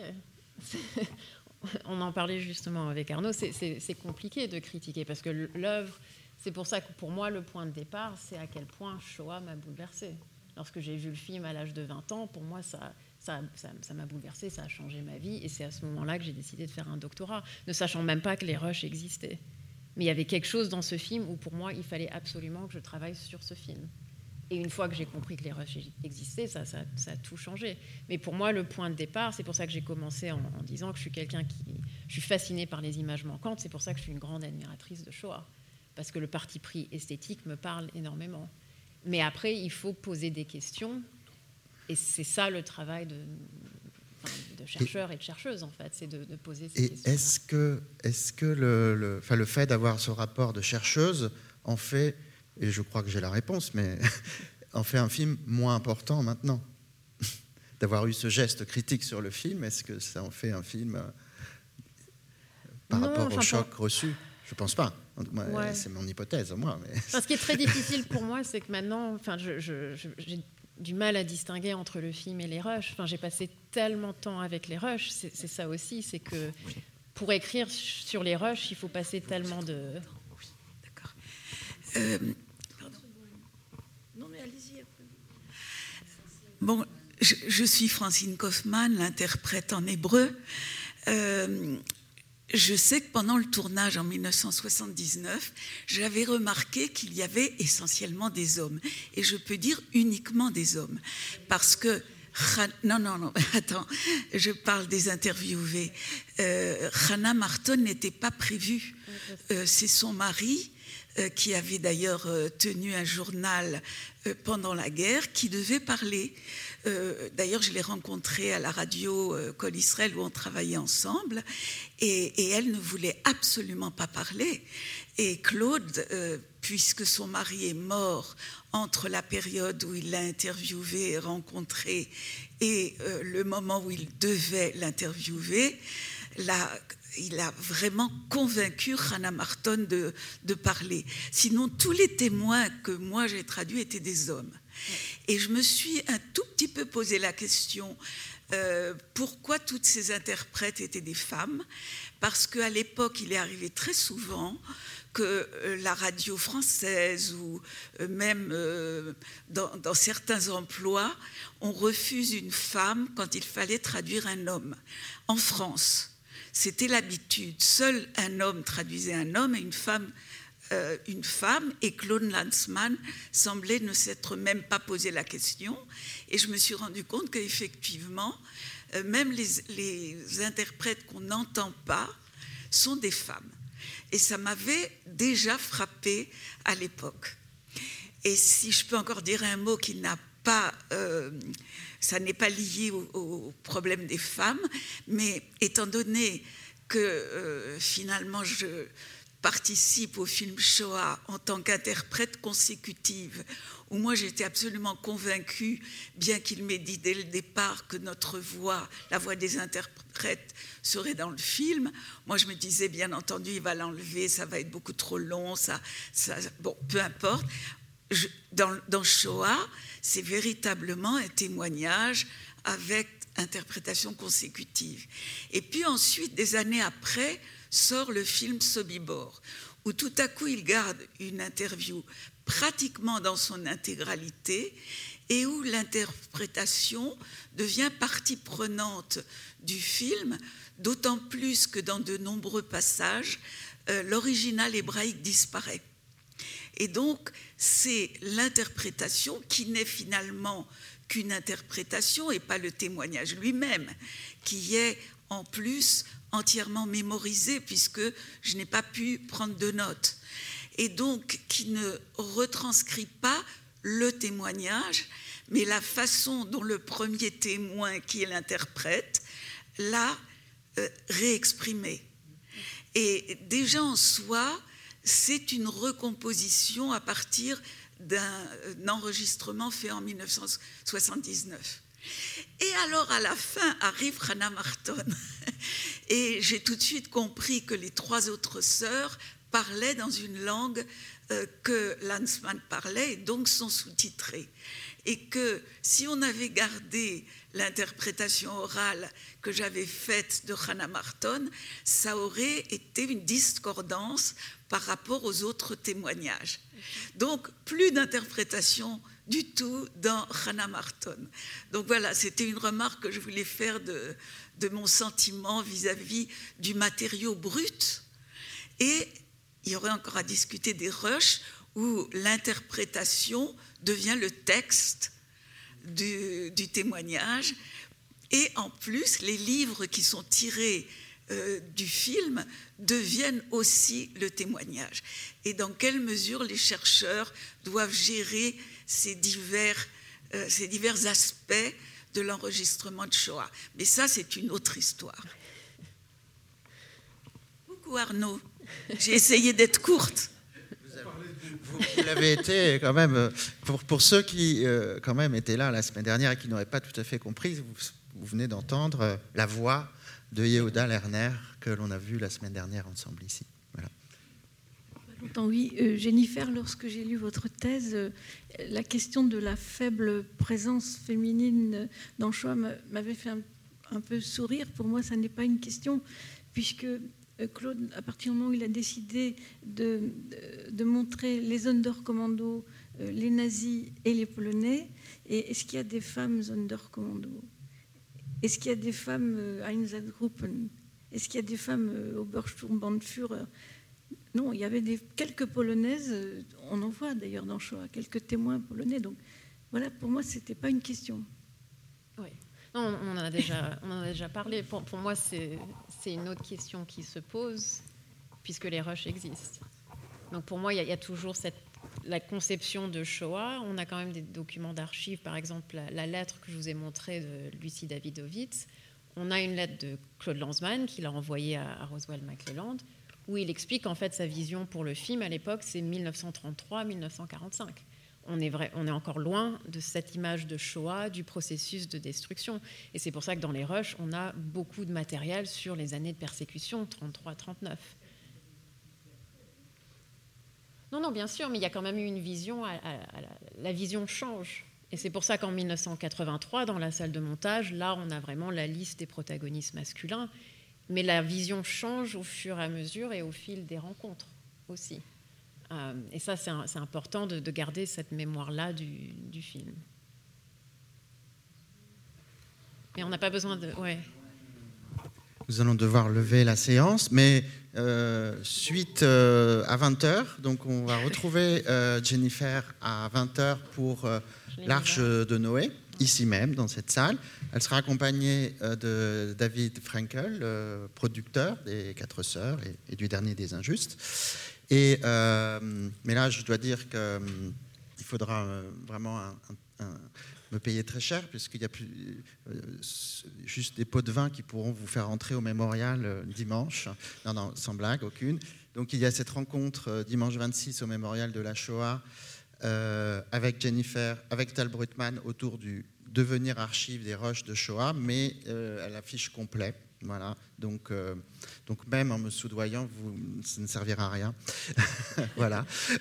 On en parlait justement avec Arnaud, c'est compliqué de critiquer parce que l'œuvre, c'est pour ça que pour moi le point de départ, c'est à quel point Shoah m'a bouleversée. Lorsque j'ai vu le film à l'âge de 20 ans, pour moi ça m'a bouleversée, ça a changé ma vie et c'est à ce moment-là que j'ai décidé de faire un doctorat, ne sachant même pas que les rushs existaient. Mais il y avait quelque chose dans ce film où pour moi il fallait absolument que je travaille sur ce film. Et une fois que j'ai compris que les rushs existaient, ça a tout changé. Mais pour moi, le point de départ, c'est pour ça que j'ai commencé en disant que je suis quelqu'un je suis fascinée par les images manquantes, c'est pour ça que je suis une grande admiratrice de Shoah. Parce que le parti pris esthétique me parle énormément. Mais après, il faut poser des questions. Et c'est ça le travail de chercheurs et de chercheuses, en fait, c'est de poser ces questions. Et est-ce que le fait d'avoir ce rapport de chercheuse en fait, et je crois que j'ai la réponse, mais en fait un film moins important maintenant? D'avoir eu ce geste critique sur le film, est-ce que ça en fait un film par rapport au choc reçu? Je ne pense pas. Ouais. C'est mon hypothèse, moi. Mais... Enfin, ce qui est très difficile pour moi, c'est que maintenant, j'ai du mal à distinguer entre le film et les rushs. Enfin, j'ai passé tellement de temps avec les rushs, c'est ça aussi, c'est que pour écrire sur les rushs, il faut passer tellement de... Oui, d'accord. Pardon. Non, mais allez-y. Bon, je suis Francine Kaufmann, l'interprète en hébreu. Je sais que pendant le tournage en 1979, j'avais remarqué qu'il y avait essentiellement des hommes. Et je peux dire uniquement des hommes. Parce que... Non, attends, je parle des interviewés. Hannah Marton n'était pas prévue. C'est son mari, qui avait d'ailleurs tenu un journal pendant la guerre, qui devait parler. D'ailleurs, je l'ai rencontrée à la radio Kol Israël où on travaillait ensemble et elle ne voulait absolument pas parler. Et Claude, puisque son mari est mort entre la période où il l'a interviewé et rencontré et le moment où il devait l'interviewer, il a vraiment convaincu Hannah Marton de parler. Sinon, tous les témoins que moi j'ai traduits étaient des hommes. Et je me suis un tout petit peu posé la question pourquoi toutes ces interprètes étaient des femmes? Parce qu'à l'époque, il est arrivé très souvent que la radio française ou même dans certains emplois, on refuse une femme quand il fallait traduire un homme. En France, c'était l'habitude. Seul un homme traduisait un homme et une femme, et Claude Lanzmann semblait ne s'être même pas posé la question. Et je me suis rendu compte qu'effectivement, même les interprètes qu'on n'entend pas sont des femmes. Et ça m'avait déjà frappée à l'époque. Et si je peux encore dire un mot qui n'a pas... ça n'est pas lié au problème des femmes, mais étant donné que finalement je participe au film Shoah en tant qu'interprète consécutive, où moi j'étais absolument convaincue, bien qu'il m'ait dit dès le départ que notre voix, la voix des interprètes, serait dans le film, moi je me disais bien entendu il va l'enlever, ça va être beaucoup trop long, bon, peu importe. Dans Shoah, c'est véritablement un témoignage avec interprétation consécutive. Et puis ensuite, des années après, sort le film Sobibor, où tout à coup il garde une interview pratiquement dans son intégralité et où l'interprétation devient partie prenante du film, d'autant plus que dans de nombreux passages, l'original hébraïque disparaît. Et donc, c'est l'interprétation qui n'est finalement qu'une interprétation et pas le témoignage lui-même, qui est en plus entièrement mémorisé puisque je n'ai pas pu prendre de notes. Et donc, qui ne retranscrit pas le témoignage, mais la façon dont le premier témoin, qui est l'interprète, l'a réexprimé. Et déjà en soi, c'est une recomposition à partir d'un enregistrement fait en 1979. Et alors, à la fin, arrive Hannah Marton. Et j'ai tout de suite compris que les trois autres sœurs parlaient dans une langue que Lanzmann parlait et donc sont sous-titrés. Et que si on avait gardé l'interprétation orale que j'avais faite de Hannah Marton, ça aurait été une discordance par rapport aux autres témoignages. Donc, plus d'interprétation du tout dans Hannah Marton. Donc voilà, c'était une remarque que je voulais faire de mon sentiment vis-à-vis du matériau brut. Et il y aurait encore à discuter des rushs où l'interprétation devient le texte du témoignage. Et en plus, les livres qui sont tirés du film deviennent aussi le témoignage. Et dans quelle mesure les chercheurs doivent gérer ces divers aspects de l'enregistrement de Shoah. Mais ça, c'est une autre histoire. Coucou Arnaud, j'ai essayé d'être courte. Vous l'avez été quand même, pour ceux qui quand même étaient là la semaine dernière et qui n'auraient pas tout à fait compris, vous venez d'entendre la voix de Yehuda Lerner que l'on a vu la semaine dernière ensemble ici. Voilà. Longtemps, oui. Jennifer, lorsque j'ai lu votre thèse, la question de la faible présence féminine dans Shoah m'avait fait un peu sourire. Pour moi, ça n'est pas une question, puisque Claude, à partir du moment où il a décidé de montrer les Sonderkommando, les nazis et les Polonais, et est-ce qu'il y a des femmes Sonderkommando? Est-ce qu'il y a des femmes Einsatzgruppen? Est-ce qu'il y a des femmes Obersturmbannführer? Non, il y avait quelques Polonaises, on en voit d'ailleurs dans Shoah, quelques témoins polonais. Donc voilà, pour moi, ce n'était pas une question. Oui. Non, on en a déjà parlé. Pour moi, c'est une autre question qui se pose, puisque les rushs existent. Donc pour moi, il y a toujours la conception de Shoah. On a quand même des documents d'archives, par exemple la lettre que je vous ai montrée de Lucie Davidovitz. On a une lettre de Claude Lanzmann qu'il a envoyée à Roswell McClelland, où il explique en fait sa vision pour le film à l'époque, c'est 1933-1945. On est encore loin de cette image de Shoah, du processus de destruction. Et c'est pour ça que dans les rushs, on a beaucoup de matériel sur les années de persécution, 33-39. Non, bien sûr, mais il y a quand même eu une vision, la vision change. Et c'est pour ça qu'en 1983, dans la salle de montage, là, on a vraiment la liste des protagonistes masculins. Mais la vision change au fur et à mesure et au fil des rencontres aussi. Et ça, c'est important de garder cette mémoire-là du film. Et on n'a pas besoin de... Ouais. Nous allons devoir lever la séance, mais suite à 20h, donc on va retrouver Jennifer à 20h pour l'Arche de Noé, ici même, dans cette salle. Elle sera accompagnée de David Frankel, producteur des 4 Sœurs et du Dernier des Injustes. Mais là, je dois dire qu'il faudra vraiment me payer très cher, puisqu'il n'y a plus juste des pots de vin qui pourront vous faire entrer au mémorial dimanche. Non, sans blague, aucune. Donc il y a cette rencontre dimanche 26 au mémorial de la Shoah avec Jennifer, avec Tal Brutman autour du devenir archive des rushs de Shoah, mais à l'affiche complète. Voilà, donc même en me soudoyant, ça ne servira à rien. Voilà.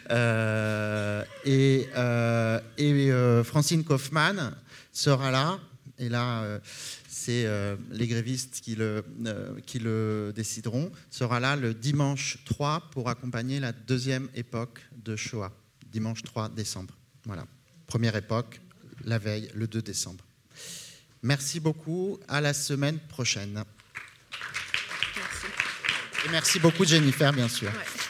Francine Kaufmann sera là, et là, c'est les grévistes qui le décideront, sera là le dimanche 3 pour accompagner la deuxième époque de Shoah, dimanche 3 décembre. Voilà, première époque, la veille, le 2 décembre. Merci beaucoup, à la semaine prochaine. Et merci beaucoup Jennifer, bien sûr. Ouais.